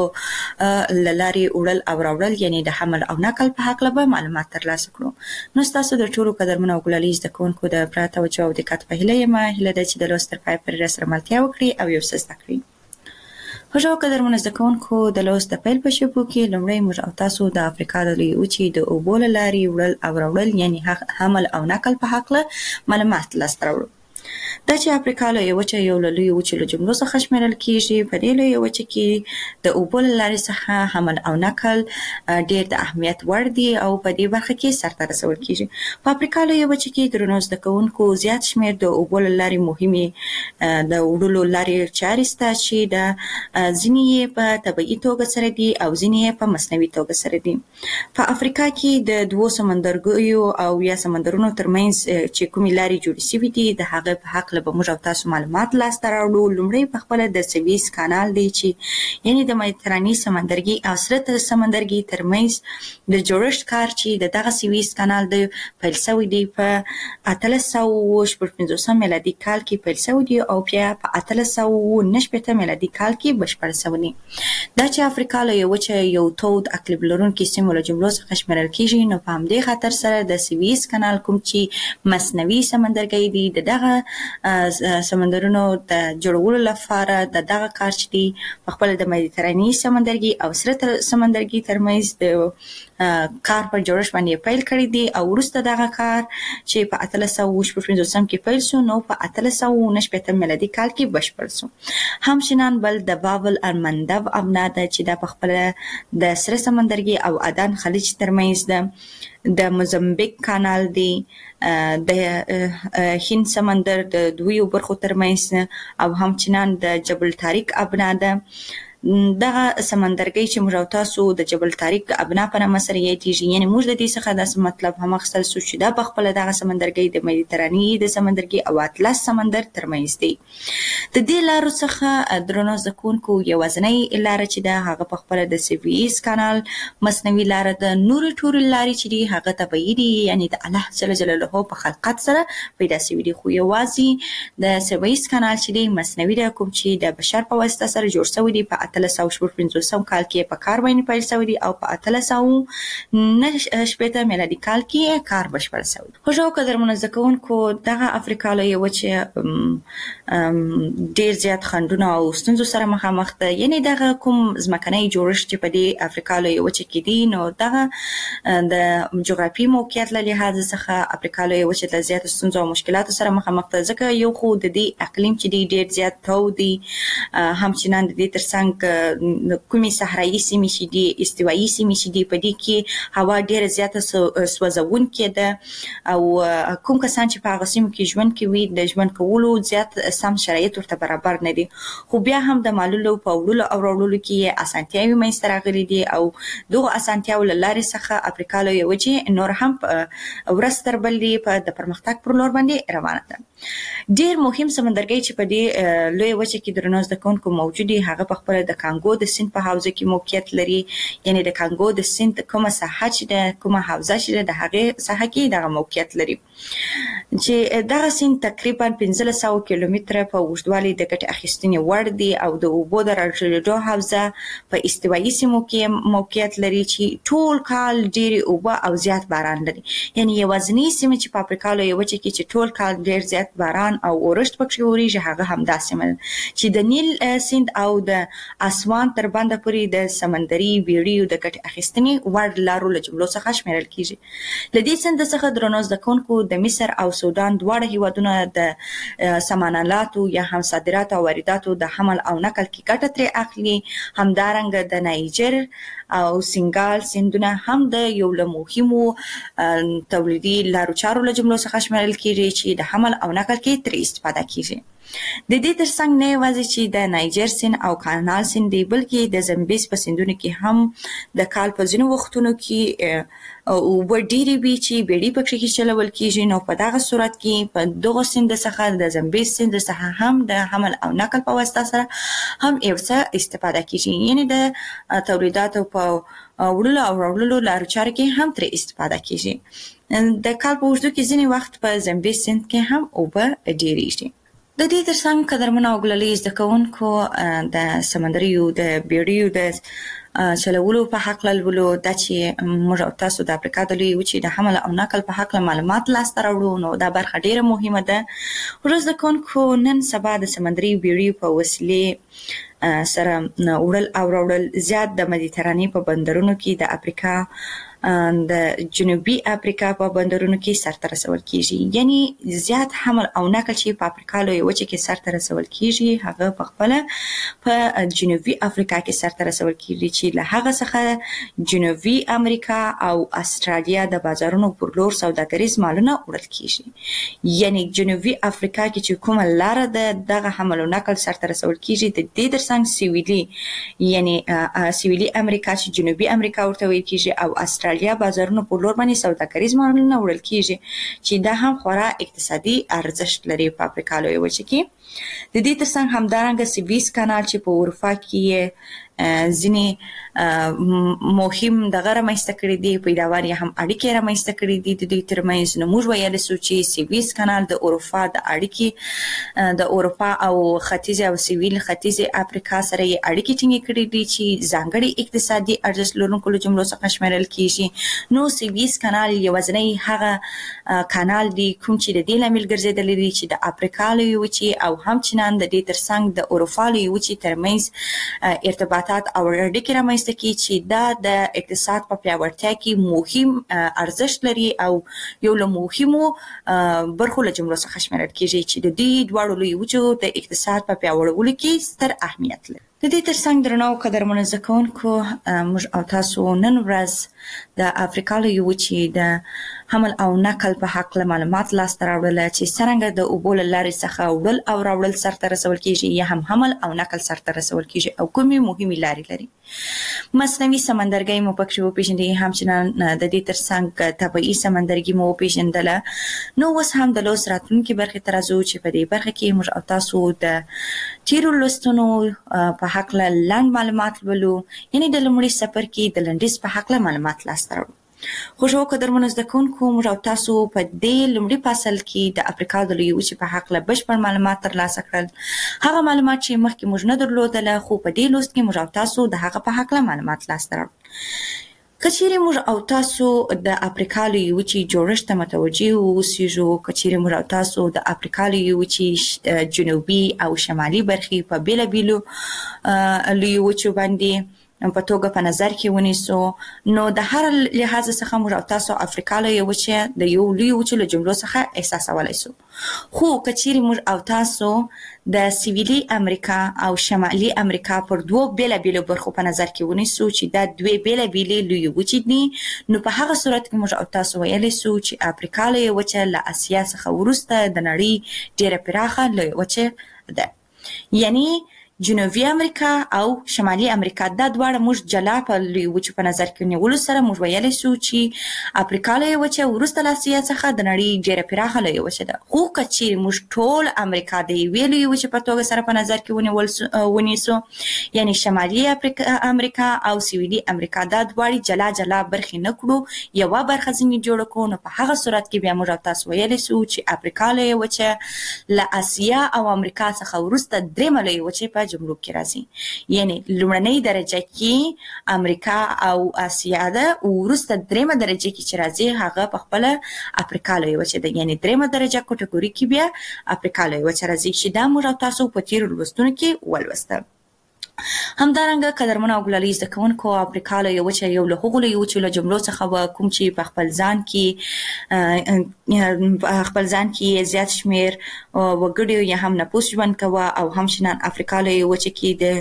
له لارې وړل او راوړل یعنی د حمل او نقل په حق به معلومات ترلاسه کړو. نو تاسو د ټولو قدرمن او ګلالي زکونکو د پراته توجه او دقت په هیله یم هیله ده چې د لوست تر پای پورې راسره ملتیا وکړي او یو څه زده کړي. خوږو قدرمنو زده کوونکو د لوست د پیل په شیبو کې لومړی موږ او تاسو د افریقا د لویې وچې د اوبو له لارې وړل او راوړل یعنی حمل او نقل په هکله معلومات لاسته راوړو. دا چې افریقا لویه وچه یو له لویو وچو له جملو څخه شمیرل کیږي. په دې لویه وچه کې د اوبو له لارې څخه حمل او نقل ډېر د اهمیت وړ دي او په دې برخه کې سرته رسول کیږي. په افریقا لویه وچه کې درنو زده کوونکو زیات شمیر د اوبو له لارې مهمې د وړلو لارې چارې شته چې د ځینې یې په طبیعي توګه سره دي او ځینې یې په مصنوعي توګه سره دي. په افریقا کې د دوو سمندرګیو او یا سمندرونو ترمنځ چې کومې لارې جوړې شوي دي د هغه په حق به موږ تاسو معلومات لاسته راوړو. لومړی په خپل د سویس کانال دی چې یعنی د مدیترانې سمندرګي او سره سمندرګي ترمنځ د جوړښت کار چې د دغه سویس کانال د پیل شوی دی په اتلس سوه اووه پنځوس میلادي کال کې پیل شوی دی او بیا په اتلس سوه اووه نهه شپېته میلادي کال کې بشپړ شوی دی. دا چې افریقا لویه وچه یو تود اقلیم لرونکي سیمو له جملو څخه شمیرل کیږي نو په همدې خاطر سره د سویس کانال کوم چې مصنوعي سمندرګي دی د دغه سمندرونو د جوړولو لپاره د دغه کار چې دی په خپل د مدیترانې سمندرګي او سره سمندرګي ترمنځ د کار پر جوړښت باندې پیل کړی دی او وروسته دغه کار چې په اتلس سوه اووه پنځوس کې پیل شو نو په اتلس سوه نهه شپېته میلادي کال کې بشپړ شو. همچنان بل د بابل المندب ابنا ده چې د په خپل د سره سمندرګي او عدن خلیج ترمنځ ده د موزمبیک کانال دی د هند سمندر د دویو برخو ترمنځ او همچنان د جبل طارق ابنا ده. دغه سمندرګي چې موږ تاسو د جبل طارق ابنا په نامه سره یادېږي یعنی موږ د دې څخه د مطلب هم اخیستل شو چې دا په خپل دغه سمندرګي د مدیترانې د سمندرګي او اطلس سمندر ترمنځ دی. د دې لارو څخه درنو زکونکو یوازنۍ لار چې ده هغه په خپل د سویس کانال مصنوعي لار ده. نور ټول لارې چې دي هغه طبيعي دي یعنی د الله جل جلاله په خلقت سره پیدا شوي دي خو یوازې د سویس کانال چې دی مصنوعي ده کوم چې د بشر په واسطه سره جوړ شوی دی. په اتلس سوه پنځوس کال کې په کار باندې پیل شوی دی او په اتلس سوه نهه شپېته میلادي کال کې کار بشپړ شوی. خوږو قدرمنو زده کوونکو دغه افریقا لویه وچه ډېر زیات خنډونه او ستونزو سره مخامخ ده یعنی دغه کوم ځمکنی جوړښت چې په دې افریقا لویه وچه کې دی نو دغه د جغرافیایي موقعیت له لحاظ څخه افریقا لویه وچه د زیاتو ستونزو او مشکلاتو سره مخامخ ده ځکه یو خو د دې اقلیم چې دی ډېر زیات تود دی همچنان د دې ترڅنګ کومې صحرایي سیمې چې دي استوایي سیمې چې دي په دې کې هوا ډېره زیاته سوځونکې ده او کوم کسان چې په هغه سیمو کې ژوند کوي د ژوند کولو زیات سم شرایط ورته برابر نه دي خو بیا هم د معلولو په وړلو او راوړلو کې اسانتیاوې منځته راغلي دي او دغه اسانتیاوو له لارې څخه افریقا لویه وچې نور هم ورځ تر بلې په د پرمختګ پر لور باندې روانه ده. ډېر مهم سمندرګي چې په دې لویه وچه کې درنو زده کوونکو موجود دي هغه په خپل د کانګو د سیند په حوزه کې موقعیت لري یعنی د کانګو د سیند کومه ساحه چې د کومه حوزه چې د هغه ساحه کې دغه موقعیت لري چې دغه سیند تقریبا پنځلس سوه کیلومتره په اوږدوالي د ګټې اخیستنې وړ دی او د اوبو د راټولېدو حوزه په استوایي سیمو کې موقعیت لري چې ټول کال ډېرې اوبه او زیات باران لري یعنی یوازینۍ سیمه چې په افریقا لویه وچه کې چې ټول کال ډېر زیات باران او اورښت پکې اورېږي هغه همدا سیمه ده چې د نیل سیند او د اسوان تر بنده پورې د سمندري بیړیو د ګټې اخیستنې وړ لارو له جملو څخه شمیرل کیږي. له دې سیند څخه درنو زده کوونکو د مصر او سودان دواړه هیوادونه د سمانالاتو یا هم صادراتو او وارداتو د حمل او نقل کې ګټه ترې اخلي. همدارنګه د نایجر او سنگال سیندونه هم د یو له مهمو تولیدي لارو چارو له جملو څخه شمیرل کیږي چې د حمل او نقل کې ترې استفاده کیږي. د دې ترڅنګ نه یوازې چې د نایجر سیند او کانال سیند دی، بلکې د زمبیز په سیندونو کې هم د کال په ځینو وختونو کې اوبه ډېرې وي چې بیړۍ پکې کې چلول کېږي. نو په دغه صورت کې په دغه سیند څخه د زمبیز سیند څخه هم د حمل او نقل په واسطه سره هم یو څه استفاده کېږي، یعنی د تولیداتو په وړلو او راوړلو لارو چارو کې هم ترې استفاده کېږي. د کال په اوږدو کې ځینې وخت په زمبیز سیند کې هم اوبه ډېرېږي. د دې ترڅنګ قدرمنو او ګلالي زده کوونکو د سمندریو د بیړیو د چلولو په حق لولو دا چې موږ او تاسو د افریقا د لوی وچې د حمل او نقل په حق معلومات لاسته راوړو، نو دا برخه ډیره مهمه ده. ورځ د کوونکو نن سبا د سمندري بیړیو په وسیلې سره وړل او راوړل زیات د مدیترانې په بندرونو کې د افریقا د جنوبي افریقا په بندرونو کې سرته رسول کیږي. یعنی زیات حمل او نقل چې په افریقا لوی وچې کې سرته رسول کیږي هغه په خپل په جنوبي افریقا کې سرته رسول کیږي، چې له هغه څخه جنوبي امریکا او استرالیا د بازارونو پر لور سوداګریز مالونه وړل کیږي. یعنی جنوبي افریقا کې چې کومه لار ده دغه حمل او نقل سرته رسول کیږي، د دې ترڅنګ سویلي یعنی سویلي امریکا چې جنوبي امریکا ورته ویل کیږي او استرالیا یا بازارونو په لور باندې سوداګریز مالونه وړل کیږي، چې دا هم خورا اقتصادي ارزښت لري په افریقا لوی وچې کې. د دې ترڅنګ همدارنګه سویس کانال چې په اروپا کې ځینې مهم دغه رامنځته کړي دي، پیداوار یې هم اړیکې رامنځته کړي دي د دوی ترمنځ. نو موږ ویلی سو چې سویس کانال د اروپا د اړیکې د اروپا او ختیځې او سویل ختیځې افریقا سره یې اړیکې ټینګې کړي دي چې ځانګړي اقتصادي ارزښت لرونکو له جملو څخه شمیرل کیږي. نو سویس کانال یوازینی هغه کانال دی کوم چې د دې لامل ګرځېدلی دی چې د افریقا لوی وچې او همچنان د دې ترڅنګ د اروپا لوی وچې ترمنځ ارتباط او اړیکې رامنځته کړي، چې دا د اقتصاد په پیاوړتیا کې مهم ارزښت لري او یو له مهمو برخو له جملو څخه شمیرل کیږي چې د دې دواړو لوی وچو د اقتصاد په پیاوړولو کې ستر اهمیت لري. د دې ترڅنګ درنو قدرمنو زده کوونکو موږ او تاسو نن ورځ د افریقا لوی وچې د حمل او نقل په حق له معلومات لاسته راوړل، چې څرنګه د اوبو له لارې څخه وړل او راوړل سرته رسول کیږي یا هم حمل او نقل سرته رسول کیږي او کومې مهمې لارې لري. مصنوعي سمندرګي مو پکې وپېژندې، همچنان د دې ترڅنګ طبیعي سمندرګي مو وپېژندله. نو اوس هم د لوست راتلونکي برخې ته راځو چې په دې برخه کې موږ او تاسو د تیرو لوستونو په حق له لنډ معلومات لولو، یعنی د لومړي څپرکي کې د لنډیز په حق له معلومات لاسته راوړو. خوشو قدرمنو زده کوونکو موږ او تاسو په دې لومړي فصل کې د افریقا د لوی وچې په حق له بشپړ معلومات ترلاسه کړل. هغه معلومات چې مخکې موږ نه درلودله، خو په دې لوست کې موږ او تاسو د هغه په حق له معلومات لاسته راوړل. که چیرې موږ او تاسو د افریقا لوی وچې جوړښت ته متوجه اوسیږو، که چیرې موږ او تاسو د افریقا لوی وچې جنوبي او شمالي برخې په بیلابیلو لوی وچو باندې په توګه په نظر کې ونیسو، نو د هر لحاظ څخه موږ او تاسو افریقا لوی وچې د یو لوی وچې له جملو څخه احساسولی سو. خو که چیرې موږ او تاسو د سویلي امریکا او شمالي امریکا پر دوو بیلابیلو برخو په نظر کې ونیسو چې دا دوی بیلابیلې لوی وچې دي، نو په هغه صورت کې موږ او تاسو ویلی سو چې افریقا لوی وچه له اسیا څخه وروسته د نړۍ ډیره پراخه لوی وچه ده. یعنی جنوبي امریکا او شمالي امریکا دا دواړه موږ جلا په لوی وچو په نظر کې نیولو سره موږ ویلی سو چې افریقا لوی وچه وروسته له اسیا څخه د نړۍ ډیره پراخه لوی وچه ده. خو که چیرې موږ ټول امریکا د یوې لوی وچې په توګه سره په نظر کې ونیسو، یعنی شمالي امریکا او سویلي امریکا دا دواړې جلا جلا برخې نه کړو، یوه برخه ځینې جوړه کړو، نو په هغه صورت کې بیا موږ او تاسو ویلی سو چې افریقا لوی وچه له اسیا او امریکا څخه وروسته درېیمه لوی وچې په جملو کې راځي. یعنی لومړنۍ درجه کې امریکا او اسیا ده، وروسته درېیمه درجه کې چې راځي هغه په خپله افریقا لوی وچه ده. یعنی درېیمه درجه کټګوري کې بیا افریقا لوی وچه راځي، چې دا موږ او تاسو په تیرو لوستونو کې ولوسته. همدارنګه قدرمنو او ګلالي زده کوونکو افریقا له یو چې یو له هغو له یو چې له جملو څخه به کوم چې په خپل ځان کې خپل ځان کې زیات شمیر وګړي یا هم نفوس ژوند کوه او هم شنان افریقا له یو چې کې د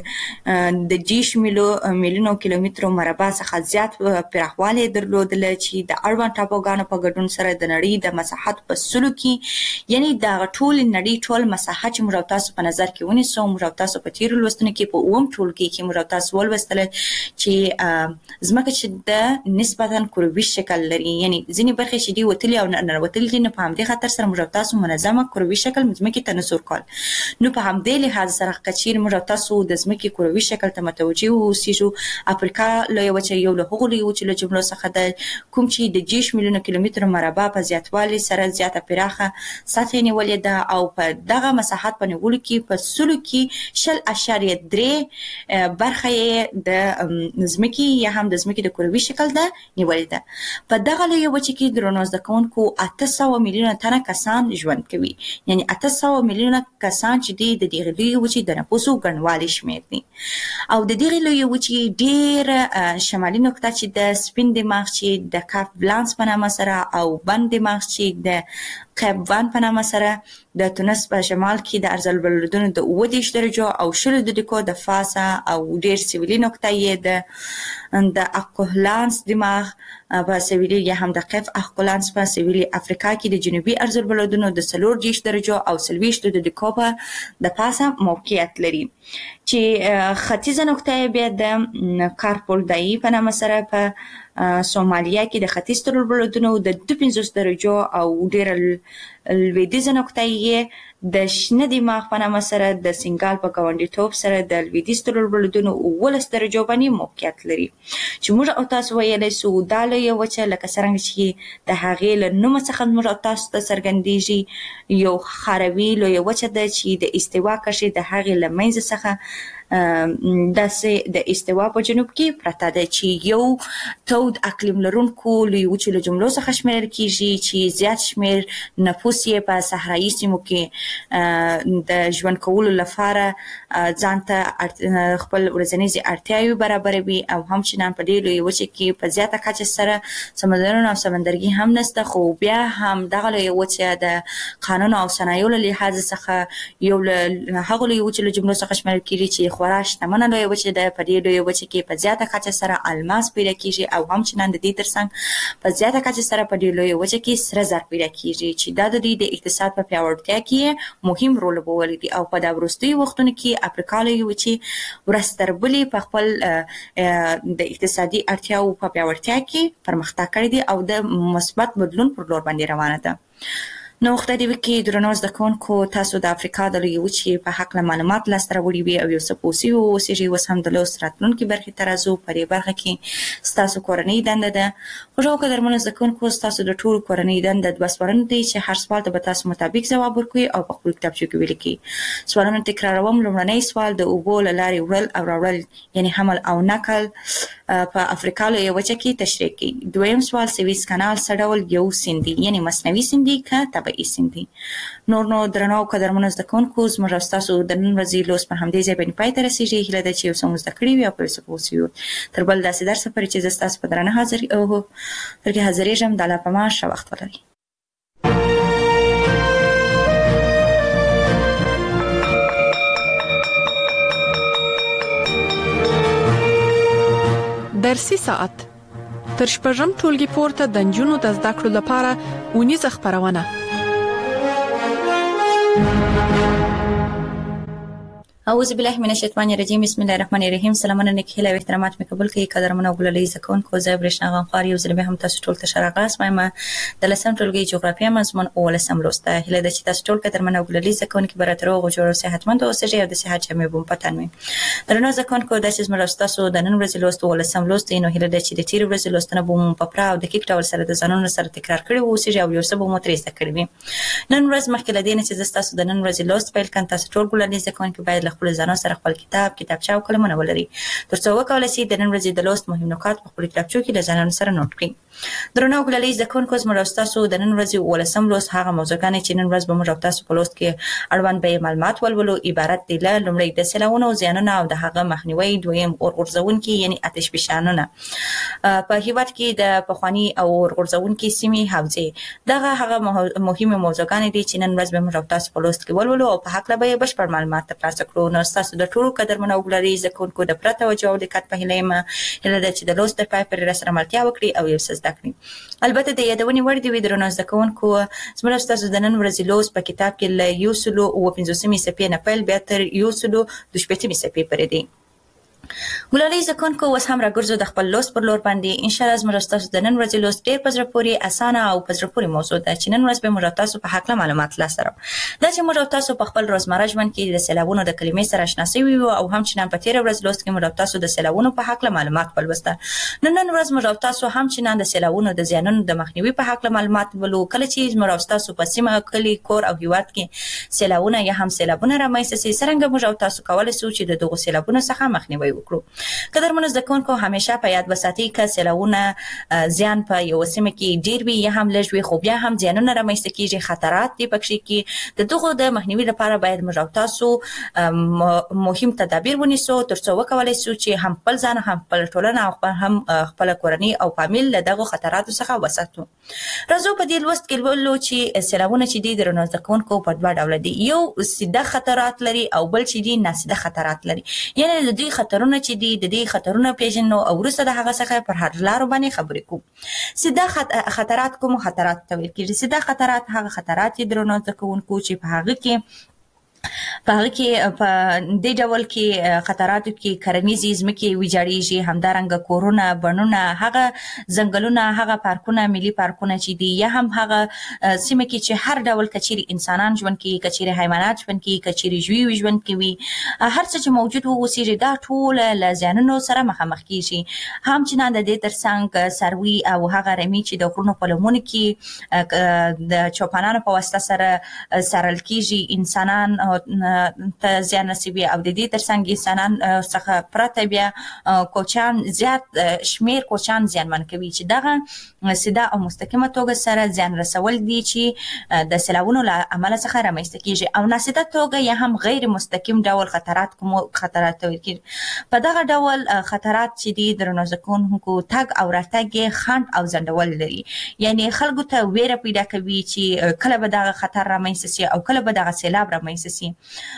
د دیش میلو میلیونو کیلومترو مربع څخه زیات پراخوالی درلودل چې د اړوند ټاپوګانو په ګډون سره د نړۍ د مساحت په سلو کې یعنی د ټول نړۍ ټول مساحت چې موږ تاسو په نظر کې ونیسو موږ تاسو په تیر لوستنه کې په اوم ټولګي کې موږ تاسو ولوستل چې ځمکه چې د نسبتاً کروي شکل لري یعنی ځینې برخې چې دی وتلي او نه وتلي نه په همدې خاطر سره موږ تاسو منظمه کروي شکل ځمکې ته نسور کول نو په همدې لحاظ سره کچیر موږ تاسو د ځمکې کروي شکل ته متوجه اوسئ افریقا له یو چې یو له هغو یو چې له جملو څخه د کوم چې د دیش میلیونه کیلومتر مربع په زیاتوالي سره زیاته پراخه سطح نیولې ده او په دغه مساحت په نیولو کې په سلو کې شل اشاریه درې برخه د ځمکې یا هم د ځمکې د کروي شکل ده نیولې ده په دغه له یو چې کې درنو زده کوونکو اته سوه میلیونه تنه کسان ژوند کوي یعنی اته سوه میلیونه کسان چې د دغه یو چې د نفوسو ګڼوالي شمیر دي او د دغه له یو چې ډیر شمالي نقطه چې د سپین دماغ چې د کاف بلانس په نامه سره او بند دماغ چې د قیب وان په نامه سره د تونس په شمال کې د ارزل بلدونو د اوه دېرش درجو او شلو دقیقو د فاسه او ډیر سویلي نقطه یې د د اقلانس دماغ په سویلي یا هم د قیف اقلانس په سویلي افریقا کې د جنوبي ارزل بلدونو د څلور دېرش درجو او څلوېښت دقیقو په د پاسه موقعیت لري چې ختیځه نقطه بیا د کارپولدایي په نامه سره په سومالیا کې د ختیځ تر بلدونو د دوه پنځوس درجو او ډیر لویدیځه نقطه یې د شنه دماغ په نامه سره د سنگال په ګاونډیتوب سره د لویدیځ تر بلدونو اوولس درجو باندې موقعیت لري چې موږ او تاسو ویلی سو دا لویه وچه لکه څرنګه چې د هغې له نومه څخه موږ او تاسو ته څرګندېږي یو خاروي لویه وچه ده چې د استوا کرښې د هغې له منځه څخه داسې د استوا په جنوب کې پرته ده چې یو تود اقلیم لرونکو لویو وچو له جملو څخه شمیرل کیږي چې زیات شمیر نفوس یې په صحرایي سیمو کې د ژوند کولو لپاره ځان ته خپل ورځنیزې اړتیاوې برابروي او همچنان په دې لویې وچې کې په زیاته کچه سره سمندرونه او سمندرګي هم نشته خو بیا هم دغه لویې وچې د قانون او صنایعو له لحاظ څخه یو له هغو لویو وچو له جملو څخه شمیرل کیږي چې خورا شتمنه لویه وچه ده په دې لویه وچه کې په زیاته کچه سره الماس پیدا کیږي او همچنان د دې ترڅنګ په زیاته کچه سره په دې لویه وچه کې سره زر پیدا کیږي چې دا د دې د اقتصاد په پیاوړتیا کې مهم رول لوبولی دی او په دا وروستیو وختونو کې افریقا لویه وچه ورځ تر بلې په خپل د اقتصادي اړتیاو په پیاوړتیا کې پرمختګ کړی دی او د مثبت بدلون پر لور باندې روانه ده نو وخت دی کې درنو زده کوونکو تاسو د افریقا د لویې وچې په هکله معلومات لاسته راوړي وي او یو څه پوسي اوسېږي اوس هم د لوست راتلونکي برخې ته راځو په دې برخه کې ستاسو کورنۍ دنده ده خوږو قدرمنو زده کوونکو ستاسو د ټولو کورنۍ دنده دوه سوالونه دي چې هر سوال ته به تاسو مطابق ځواب ورکوي او په خپل کتابچو کې ولیکئ سوالونه تکراروم لومړنی سوال د اوبو له لارې وړل او راوړل یعنی حمل او نقل په افریقا لویې وچه کې تشریح کړئ دویم سوال سویس کانال څه ډول یو سیند دی یعنی مصنوعي سیند دی که طبیعي سیند دی نور نو درنو قدرمنو زده کوونکو زموږ او ستاسو د نن ورځې لوست په همدې ځای باندې پای ته رسیږي هیله ده چې یو څه مو زده کړي وي او په څه پوه سوي تر بل داسې درسه پورې چې زه ستاسو په درنه حاضر او پرې حاضرېږم د الله په امان ښه وخت ولرئ درسي ساعت تر شپږم ټولګي پورته د نجونو د زده کړو لپاره اونیزه خبرونه اعوذ بالله من الشیطان الرجیم بسم الله الرحمن الرحیم سلامونه نیکهیله او احترامات مې قبول کړئ قدرمنو او ګلالي زکون کو زه برېښنا غنخوار یو ځل به هم تاسو ټول ته شراغاس وایم د لسم ټولګي جغرافیه مضمون او لسم لوسته هیله ده چې تاسو ټول قدرمنو او ګلالي زکون کې براتر او جوړ او صحتمند اوسئ او د صحت جامې بوم پتن مې درنو زکون کو د چې زموږ تاسو د نن ورځې لوست او لسم لوست نو هیله ده چې د تیر ورځې لوستنه بوم په پرا او دقیق ډول سره د ځانونو سره تکرار کړئ او اوسئ او یو څه بوم ترې زده کړئ نن ورځ مخکې لدې نه چې تاسو د نن ورځې لوست پیل کړئ تاسو ټول ګلالي زکون کې باید د خپل ځان سره خپل کتاب کتابچه او قلمونه ولري ترڅو وکولای شي د نن ورځې د لوست مهم نکات په خپل کتابچو کې د ځان سره نوٹ کړي. درنو ګلالي زده کوونکو زموږ او تاسو د نن ورځې ولسم لوست هغه موضوعګانې چې نن ورځ به موږ او تاسو په لوست کې اړوند به معلومات ولولو عبارت دي له لومړی د سیلاونو زیانونه او د هغه مخنیوي، دویم اورغورځونکي یعنی آتش فشانونه په هیواد کې د پخوانی او اورغورځونکي سیمې حوزې دغه هغه مهمه موضوعګانې دي چې نن ورځ به موږ او تاسو په لوست کې ولولو او په حق به بشپړ معلومات ترلاسه کړو. نو تاسو د ټولو قدرمنو ګلالي زده کوونکو د پرته توجه او دقت په هیله ما هله د چې د لوست د پای پر سره ملتیا وکړي او یو څه زده کړي. البته د یادونې وړ دی درنو زده کوونکو زموږ تاسو د نن ورځې لوست په کتاب کې له یو سلو او پنځوسمې صفحې نه پیل بیا تر یو سلو د شپږمې صفحې پورې دی. ګلالي زده کوونکو اوس هم راګرځو د خپل لوست پر لور باندې. ان شاء الله زموږ تاسو د نن ورځې لوست ډېر په زړه پورې اسانه او په زړه پورې موضوع ده چې نن ورځ به موږ تاسو په حق له معلومات لاسره دا چې موږ تاسو په خپل روزمره ژوند کې د سیلابونو د کلمې سره آشنا شوي وو او هم چې نن په تیر ورځ لوست کې موږ تاسو د سیلابونو په حق له معلومات ولوسته. نن نن ورځ موږ تاسو هم چې نن د سیلابونو د زیانونو د مخنیوي په حق له معلومات ولو. کله چې موږ تاسو په سیمه کلی کور او هیواد کې سیلابونه یا هم سیلابونه رامنځته شي څنګه موږ تاسو کولای شو چې د دغو سیلابونو څخه مخنیوي وکړو. قدرمنو زده کوونکو همیشه په یاد وساتئ که سیلابونه زیان په یو سیمه کې ډیر وي یا هم لږ وي خو بیا هم زیانونه رامنځته کیږي خطرات دي پکې کې د دغو د مخنیوي لپاره باید موږ تاسو مهم تدابیر ونیسو ترڅو وکولای شو چې هم خپل ځان هم خپل ټولنه او هم خپل کورنۍ او فامیل له دغو خطراتو څخه وساتو. راځو په دې لوست کې ولولو چې سیلابونه چې دي درنو زده کوونکو په دوه ډوله دي. یو سیده خطرات لري او بل چې دي ناسیده خطرات لري. یعنی د دې خطرونه چې دي د دې خطرونه پیژنو او وروسته د هغه څخه پر هر لارو باندې خبرې کوو. سیده خطرات کوم خطرات ته ویل کېږي؟ سیده خطرات هغه خطرات دي درنو زده کوونکو چې په هغه کې په هغه کې په دې ډول کې خطراتو کې کرنیزې ځمکې ویجاړېږي، همدارنګه کورونه، بڼونه، هغه ځنګلونه، هغه پارکونه، ملي پارکونه چې دي یا هم هغه سیمه کې چې هر ډول کچېرې انسانان ژوند کوي، کچېرې حیوانات ژوند کوي، کچېرې ژوي ژوند کوي، هر څه چې موجود واوسېږي دا ټول له زیانونو سره مخامخ کېږي. هم چې نه د دې ترڅنګ څاروي او هغه رمې چې د غرونو په لمنو کې د چوپانانو په واسطه سره څارل کېږي انسانان ته زیان رسوي او د دې ترڅنګ انسانان څخه پرته بیا کوچان زیات شمیر کوچان زیانمن کوي چې دغه سیده او مستقیمه توګه سره زیان رسول دي چې د سیلابونو له امله څخه رامنځته کیږي او ناسیده توګه یا هم غیر مستقیم ډول خطرات کوم خطرات ویل کېږي. په دغه ډول خطرات چې دي درنو زده کوونکو تګ او راتګ خنډ او ځنډول لري. یعنی خلکو ته ویره پیدا کوي چې کله به دغه خطر رامنځته شي او کله به دغه سیلاب رامنځته شي.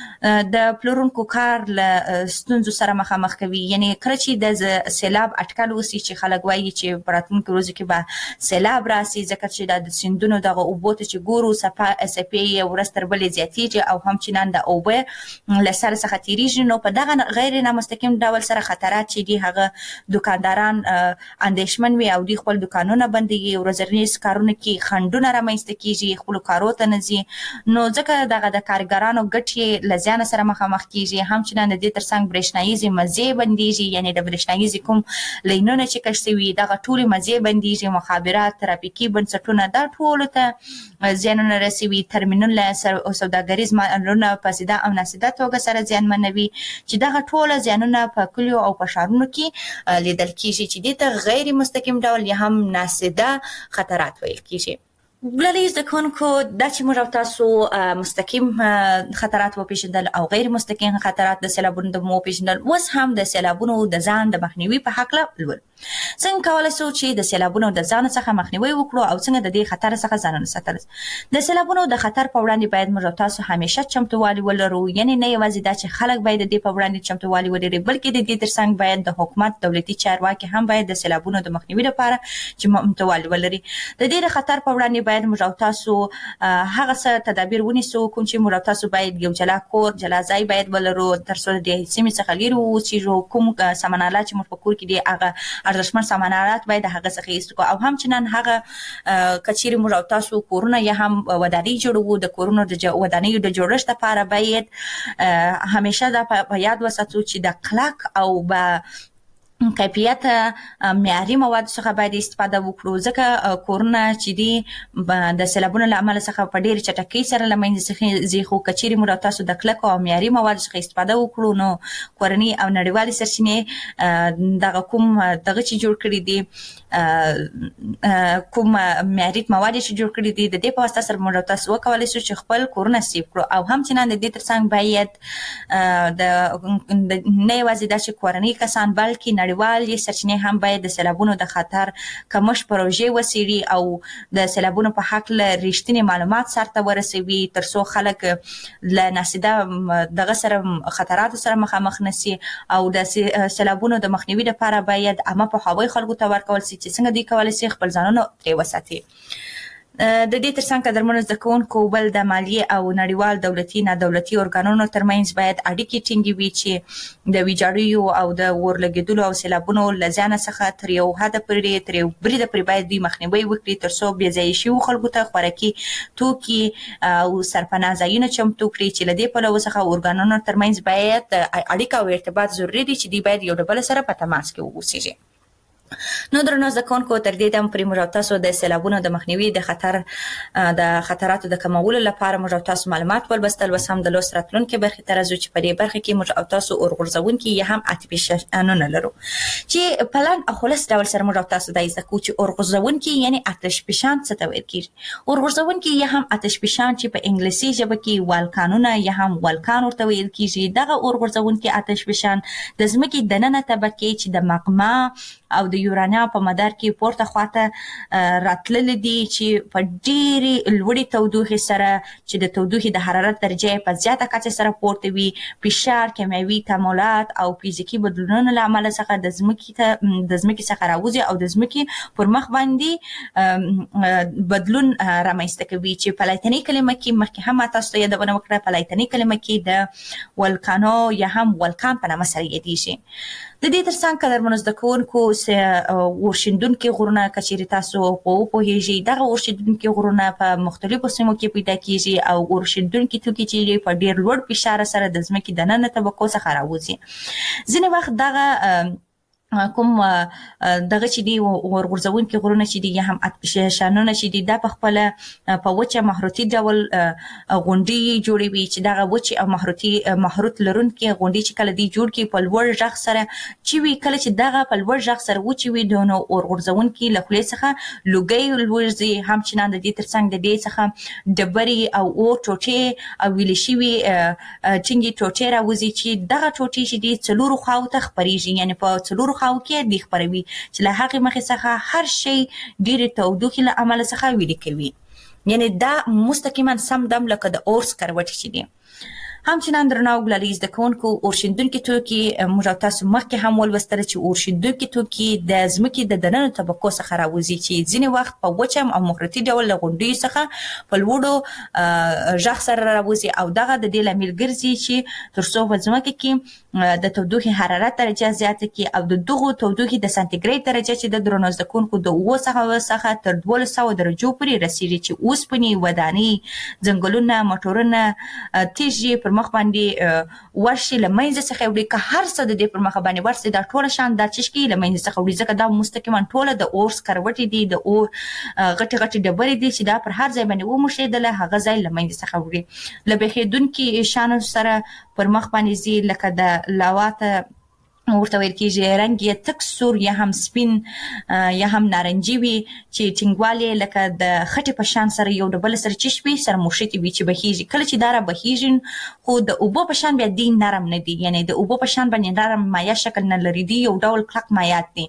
د پلورونکو کار له ستونزو سره مخامخ کوي. یعنی کله چې د سیلاب اټکل وسی چې خلک وایي چې په راتلونکي ورځو کې به سیلاب راسي ځکه چې د سیندونو دغه اوبو ته چې ګورو څپه څپې یې ورځ تر بلې زیاتېږي او هم چې نن د اوبه له سر څخه تېرېږي نو په دغه غیر نامستقیم ډول سره خطرات چې دي هغه دوکانداران اندېښمن وي او دوی خپل دوکانونه بندوي، ورځنیز کارونه کې خنډونه رامنځته کېږي، خپلو کارو ته نه ځي. نو ځکه دغه د کارګرانو ګټې له زیان سره مخامخ کیږي. هم چې د دې ترڅنګ برېښنایي مزې بندېږي، یعنی د برېښنایي کوم لینونه چې کش شوي دغه ټولې مزې بندېږي، مخابرات، ترافیکي بنسټونه دا ټولو ته زیانونه رسوي. ترمینلونه او سوداګریز مالونه په سیده او ناسیده توګه سره زیانمنوي چې دغه ټول زیانونه په کلیو او په ښارونو کې لیدل کیږي چې دې ته غیر مستقیم ډول یا هم ناسیده خطرات ویل کیږي. ګلالي زده کوونکو دا چې موږ تاسو مستقیم خطرات وپېژندل او غیر مستقیم خطرات د سیلابونو د وپېژندل، اوس هم د سیلابونو د ځان د مخنیوي په هکله لولو. څنګه کولای شو چې د سیلابونو د ځان څخه مخنیوي وکړو او څنګه د دې خطر څخه ځانونه ساتل؟ د سیلابونو د خطر په وړاندې باید موږ تاسو همیشه چمتووالی ولرو. یعنی نه یوازې دا چې خلک باید د دې په وړاندې چمتووالی ولري بلکې د دې ترڅنګ باید د حکومت دولتي چارواکي هم باید د سیلابونو د مخنیوي لپاره چمتووالی ولري. د دې د خطر په وړاندې باید موږ تاسو هغه څه تدابیر ونیسو کوم چې موږ تاسو باید یو جلا کور جلا ځای باید ولرو ترڅو د سیمې څخه لرې واوسېږو. کوم سامانالات چې موږ په کور کې دي هغه ارزښتمن سامانالات باید هغه څخه ایستو او هم چې نن هغه کچېرې موږ تاسو کورونه یا هم ودانۍ جوړوو د کورونو د ودانیو د جوړښت لپاره باید همیشه دا په یاد وساتو چې د کلک او با کیفیت معیاري مواد څخه باید استفاده وکړو ځکه کورونه چې دي د سیلابونو له امله څخه په ډېر چټکۍ سره له منځه ځي خو کچېرې موږ تاسو د کلکو او معیاري موادو څخه استفاده وکړو نو کورني او نړیوالې سرچینې دغه کوم دغه چې جوړ کړي دي کوم معیاري مواد چې جوړ کړي دي د دې په واسطه سره موږ تاسو وکولای شو چې خپل کورونه سیف کړو او هم چې نه د دې ترڅنګ باید د نه یوازې دا چې کورني کسان بلکې نړیوال سرچینې هم باید د سیلابونو د خطر کمښت پروژې وسیړي او د سیلابونو په حق له رښتینی معلومات سرته ورسوي ترڅو خلک له ناسده دغه سره خطراتو سره مخامخ نشي او د سیلابونو د مخنیوي لپاره باید عامه پوهاوی خلکو ته ورکول شي چې څنګه دوی کولی شي خپل ځانونه ترې وساتي. د دې ترڅنګ قدرمنو زده کوونکو بل د مالیې او نړیوال دولتي نه دولتي ارګانونو ترمنځ باید اړیکې ټینګې وي چې د ویجاړیو او د اورلګېدلو او سیلابونو له زیانه څخه تر یو حده پورې تر یو بریده پورې باید دوی مخنیوی وکړي ترڅو بې ځایه شویو خلکو ته خوراکي توکي او سرپناه ځایونه چمتو کړي چې له دې پلوه څخه ارګانونو ترمنځ باید اړیکه او ارتباط ضروري دي چې دوی باید یو د بل سره په تماس کې واوسیږي. نو درنو زده کوونکو تر دې دم پرې موږ تاسو د سیلابونو د مخنیوي د خطر د خطراتو د کمولو لپاره موږ تاسو معلومات ولوستل وسم د لوست راتلونکو برخې ته راځو چې په دې برخه کې موږ تاسو اورغورځونکي یا هم اتپی شانونه لرو چې په لاند او خلاص ډول سره موږ تاسو د زده کوو چې اورغورځونکي یعنی آتش فشان څه ته ویل کیږي. اورغورځونکي یا هم آتش فشان چې په انګلیسي ژبه کې والکانونه یا هم والکان ورته ویل کیږي دغه اورغورځونکي آتش فشان د ځمکې دننه طبقې چې د ماګما او د یورانیا په مدار کې پورته خواته راتلل دي چې په ډېرې لوړې تودوخې سره چې د تودوخې د حرارت درجه په زیاته کچه سره پورته وي فشار کیمیاوي تعاملات او فزیکي بدلونونو له امله څخه د ځمکې ته د ځمکې څخه راوځي او د ځمکې پر مخ باندې بدلون رامنځته کوي چې په لاتیني کلمه کې مخکې هم تاسو ته یادونه وکړه په لاتیني کلمه کې د والکانو یا هم والکان په نامه سره یادیږي. د دې ترڅنګ قدرمنو زده کوونکو ورشندونکي غرونه کچېرې تاسو په وپوهیږئ دغه ورشندونکي غرونه په مختلفو سیمو کې پیدا کیږي او ورشندونکي توکي چې په ډېر لوړ فشار سره د ځمکې دننه طبقو څخه راوځي. ځینې وخت دغه کوم دغه چې دی ورغورځونکي غرونه چې دی یا هم اتپشانونه چې دی دا په خپل په وچه محروتي ډول غونډي جوړوي چې دغه وچه او محروتي محروت لرونکي غونډي چې کله دی جوړ کی په لوړ ژغ سره چې وی کله چې دغه په لوړ ژغ سره وچی وي دونه ورغورځونکي له خولې څخه لوګي لورځي هم چې نه د دې ترڅنګ د دې څخه ډبري او او ټوټې او ویل شي وي چنګي ټوټې راوځي چې دغه ټوټې چې دی څلورو خواو ته خپريږي یعنی په څلورو خواو کې دی خپروي چې له هغه مخې څخه هر شی ډېر تودوخې له امله څخه ویل کوي یعنی دا مستقیما سم دم لکه د اور سکروټ چې دی. همچنان درنو ګلالي زده کوونکو اورشندونکي توکي موږ تاسو مخکې هم ولوستل چې اورشندونکي توکي د ځمکې د دننه طبقو څخه راوځي چې ځینې وخت په وچه او محروتي ډول له غونډیو څخه په لوړو ژغ سره راوځي او دغه د دې لامل ګرځي چې تر څو په ځمکه کې د تودوخې حرارت درجه زیاته کړي او د دغو تودوخې د سانتیګریډ درجه چې د درنو زده کوونکو د اووه څخه څخه تر دولس سوه درجو پورې رسیږي چې اوسپنې ودانۍ ځنګلونه موټرونه تیږې پر مخ باندې ورشي لمنځه څخه وړي که هر څه د دې پر مخ باندې ورسي دا ټول شان د چشکی لمنځه څخه وړي ځکه دا مستقیما ټول د اور سکروټي دي د اور غټي غټي ډبرې دي چې دا پر هر ځای باندې ومشیدل هغه ځای لمنځه څخه وړي لبهیدونکي شانو سره پر مخ باندې زی لکه د لاواته ورته ویل کېږي رنګ یې تک سور یا هم سپین یا هم نارنجي وي چې ټینګوالی لکه د خټې په شان سره یو ډبل سره چشپي سره موشتي وي چې بهیږي کله چې دا را بهیږي خو د اوبو په شان بیا دی نرم نه دي یعنی د اوبو په شان باندې نرم مایا شکل نه لري دی یو ډول کلک مایات دي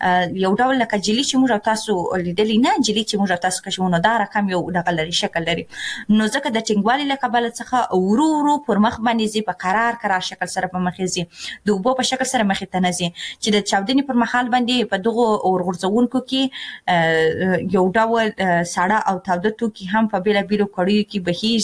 یو ډول لکه جلی چې موږ تاسو لیدلی نه جلی چې موږ تاسو کښونه دا رقم یو ډول لري شکل لري نو ځکه د ټینګوالی لکه بل څخه ورو ورو پر مخ باندې زی په قرار قرار شکل سره په مخ زی د اوبو په شکل مخې ته نزي چې د چاودنې پر مهال باندې په دغه اورغورځونکو کې یو ډول ساړه او تاوده توکي هم په بیلا بیلو کړیو کې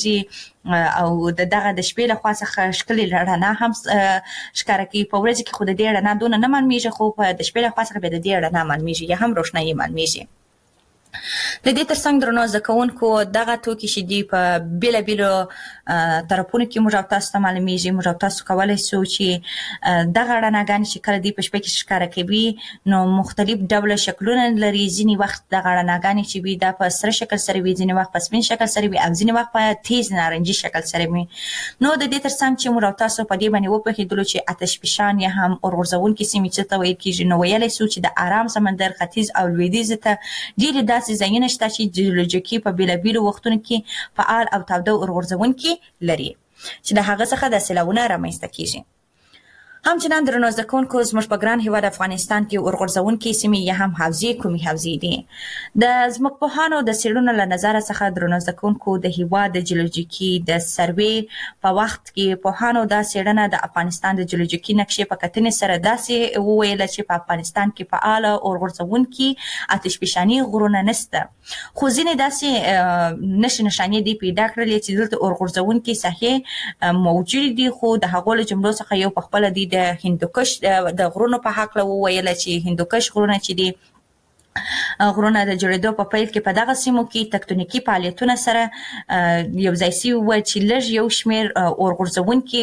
بهیږي او د دغه د شپې له خوا څخه ښکلې رڼا هم ښکاره کوي په ورځ کې خو د دې رڼا دونه نه معلومیږي خو په د شپې له خوا څخه به د دې رڼا معلومیږي یا هم روښنایي معلومیږي. لدې ترڅنګ درنو زده کوونکو دغه توکي چې دی په بیل بیلو طرفونو کې موږ تاسو ته معلومیږي، موږ تاسو کولای شو چې دغه رڼاګانې چې کله دی په شپه کې ښکاره کوي نو مختلف ډول شکلونه لري. ځینې وخت دغه رڼاګانې چې وي دا په سره شکل سره وي، ځینې وخت په سپین شکل سره وي او ځینې وخت په تیز نارنجي شکل سره وي. نو د دې ترڅنګ چې موږ تاسو په دې باندې وپوهېدلو چې آتش فشان یا هم اورغورځونکي سیمې څه ته ویل کېږي، نو ویلی شو چې د ارام سمندر ختیځ او لویدیځ ته ډېرې داسې ځایونه شته چې جیولوژیکي په بیلابیلو وختونو کې فعال او تاوده اورغورځونکي لري چې د هغه څخه د سیلاوونه رامنځته کیږي. همچنان درنو زده کوونکو زموږ په ګران هیواد افغانستان کې اورغورځونکي سیمې یا هم حوزې کومې حوزې دي؟ د ځمکپوهانو د څېړنو له نظره څخه درنو زده کوونکو د هیواد د جیولوژیکي د سروې په وخت کې پوهانو دا څېړنه د افغانستان د جیولوژیکي نقشې په کتنې سره داسې وویله چې په افغانستان کې فعاله اورغورځونکي آتش فشاني غرونه نشته، خو ځینې داسې نښې نښانې دي پیدا کړلې چې دلته اورغورځونکي ساحې موجود دي، خو د هغو له جملو څخه یو پخپله دی د هندوکش د غرونو په هکله وویله چې هندوکش غرونه چې دي غرونه د جوړېدو په پیل کې په دغه سیمو کې تکتونیکي فعالیتونه سره یو ځای سوي وو چې لږ یو شمېر اورغورځونکي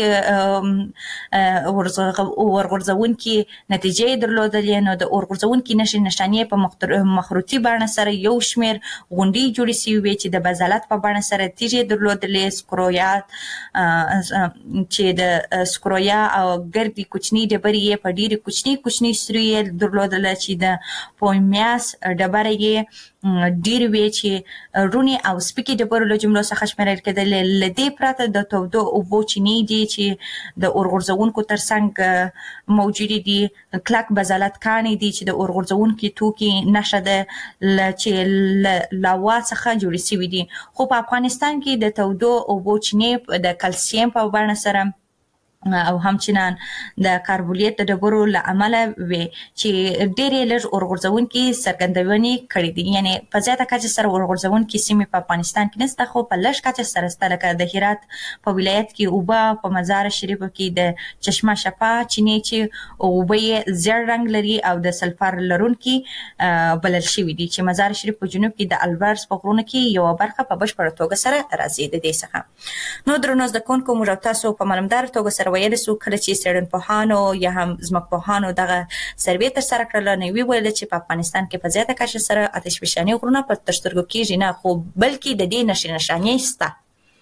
اورغورځونکي نتیجې یې درلودلې. نو د اورغورځونکي نښې نښانې په مخروطي بڼه سره یو شمېر غونډۍ جوړې سوي وې چې د بزالت په بڼه سره تیږې یې درلودلې، سکرویا چې د سکرویا او ګردې کوچنۍ ډبرې یې په ډېرې کوچنۍ کوچنۍ سروې یې درلودله چې د پومیاس ډبره یې ډېرې وې چې رونې او سپکې ډبرو له جملو څخه شمېرل کېدلې. له دې پرته د تودو اوبو چینې دي چې د اورغورځونکو ترڅنګ موجودې دي، کلک بزالت کاڼي دي چې د اورغورځونکي توکي نښه ده چې له لاوا څخه جوړې سوي دي. خو په افغانستان کې د تودو اوبو چینې د کلسیم په بڼه سره او همچنان د کاربولیت د ډبرو له امله وي چې ډېرې لږ اورغورځونکي څرګندونې کړې دي، یعنې په زیاته کچه سره اورغورځونکي سیمې په افغانستان کې نشته، خو په لږ کچه سره شته، لکه د هرات په ولایت کې اوبه، په مزار شریف کې د چشمه شفا چینې چې اوبه یې زیړ رنګ لري او د سلفر لرونکي بلل شوي دي، چې مزار شریف په جنوب کې د البرز په غرونو کې یوه برخه په بشپړه توګه سره راځي د دې څخه. نو درنو زده کوونکو موږ تاسو په معلومداره توګه سره ویل سو کله چې څېړنپوهانو یا هم ځمکپوهانو دغه سروې ترسره کړله نو ویې ویل چې په افغانستان کې په زیاته کچه سره آتش فشاني غرونه په تر سترګو کېږي نه، خو بلکې د دې نښې نښانې شته.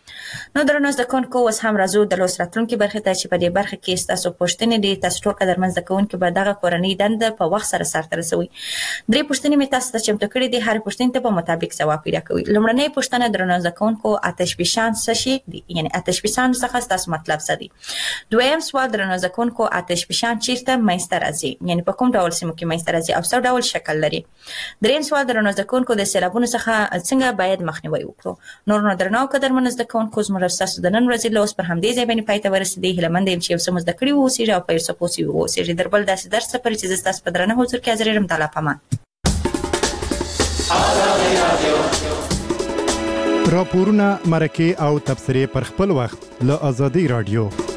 نو درنو زده کوونکو اوس هم راځو د لوست راتلونکي برخې ته چې په دې برخه کې ستاسو پوښتنې دي. تاسو ټول قدرمن زده کوونکي به دغه کورنۍ دنده په وخت سره سرته رسوئ. درې پوښتنې مې تاسو ته چمتو کړې دي، هرې پوښتنې ته په مطابق ځواب پیدا کوئ. لومړنۍ پوښتنه درنو زده کوونکو آتش فشان څه شی دی، یعنې آتش فشان څخه ستاسو مطلب څه دی. دویم سوال درنو زده کوونکو آتش فشان چیرته منځته راځي، یعنې په کوم ډول سیمو کې منځته راځي او څه ډول شکل لري. دریم سوال درنو زده کوونکو د سیلابونو څخه څنګه باید مخنیوی وکړو. نور نو درنو قدرمن زده کوونکو زموږ ستاسو د نن ورځې لوست پر همدې ځای باندې پای ته ورسېدی. هیله مند یم چې یو څه مو زده کړي واوسېږي او په یو څه پوه سوي واوسېږي. در بل داسې درس لپاره چې زه ستاسو په درنه حضور کې حاضر یم. تعالی پامان. راپورونه، مرکې او تبصرې پر خپل وخت له ازادي راډیو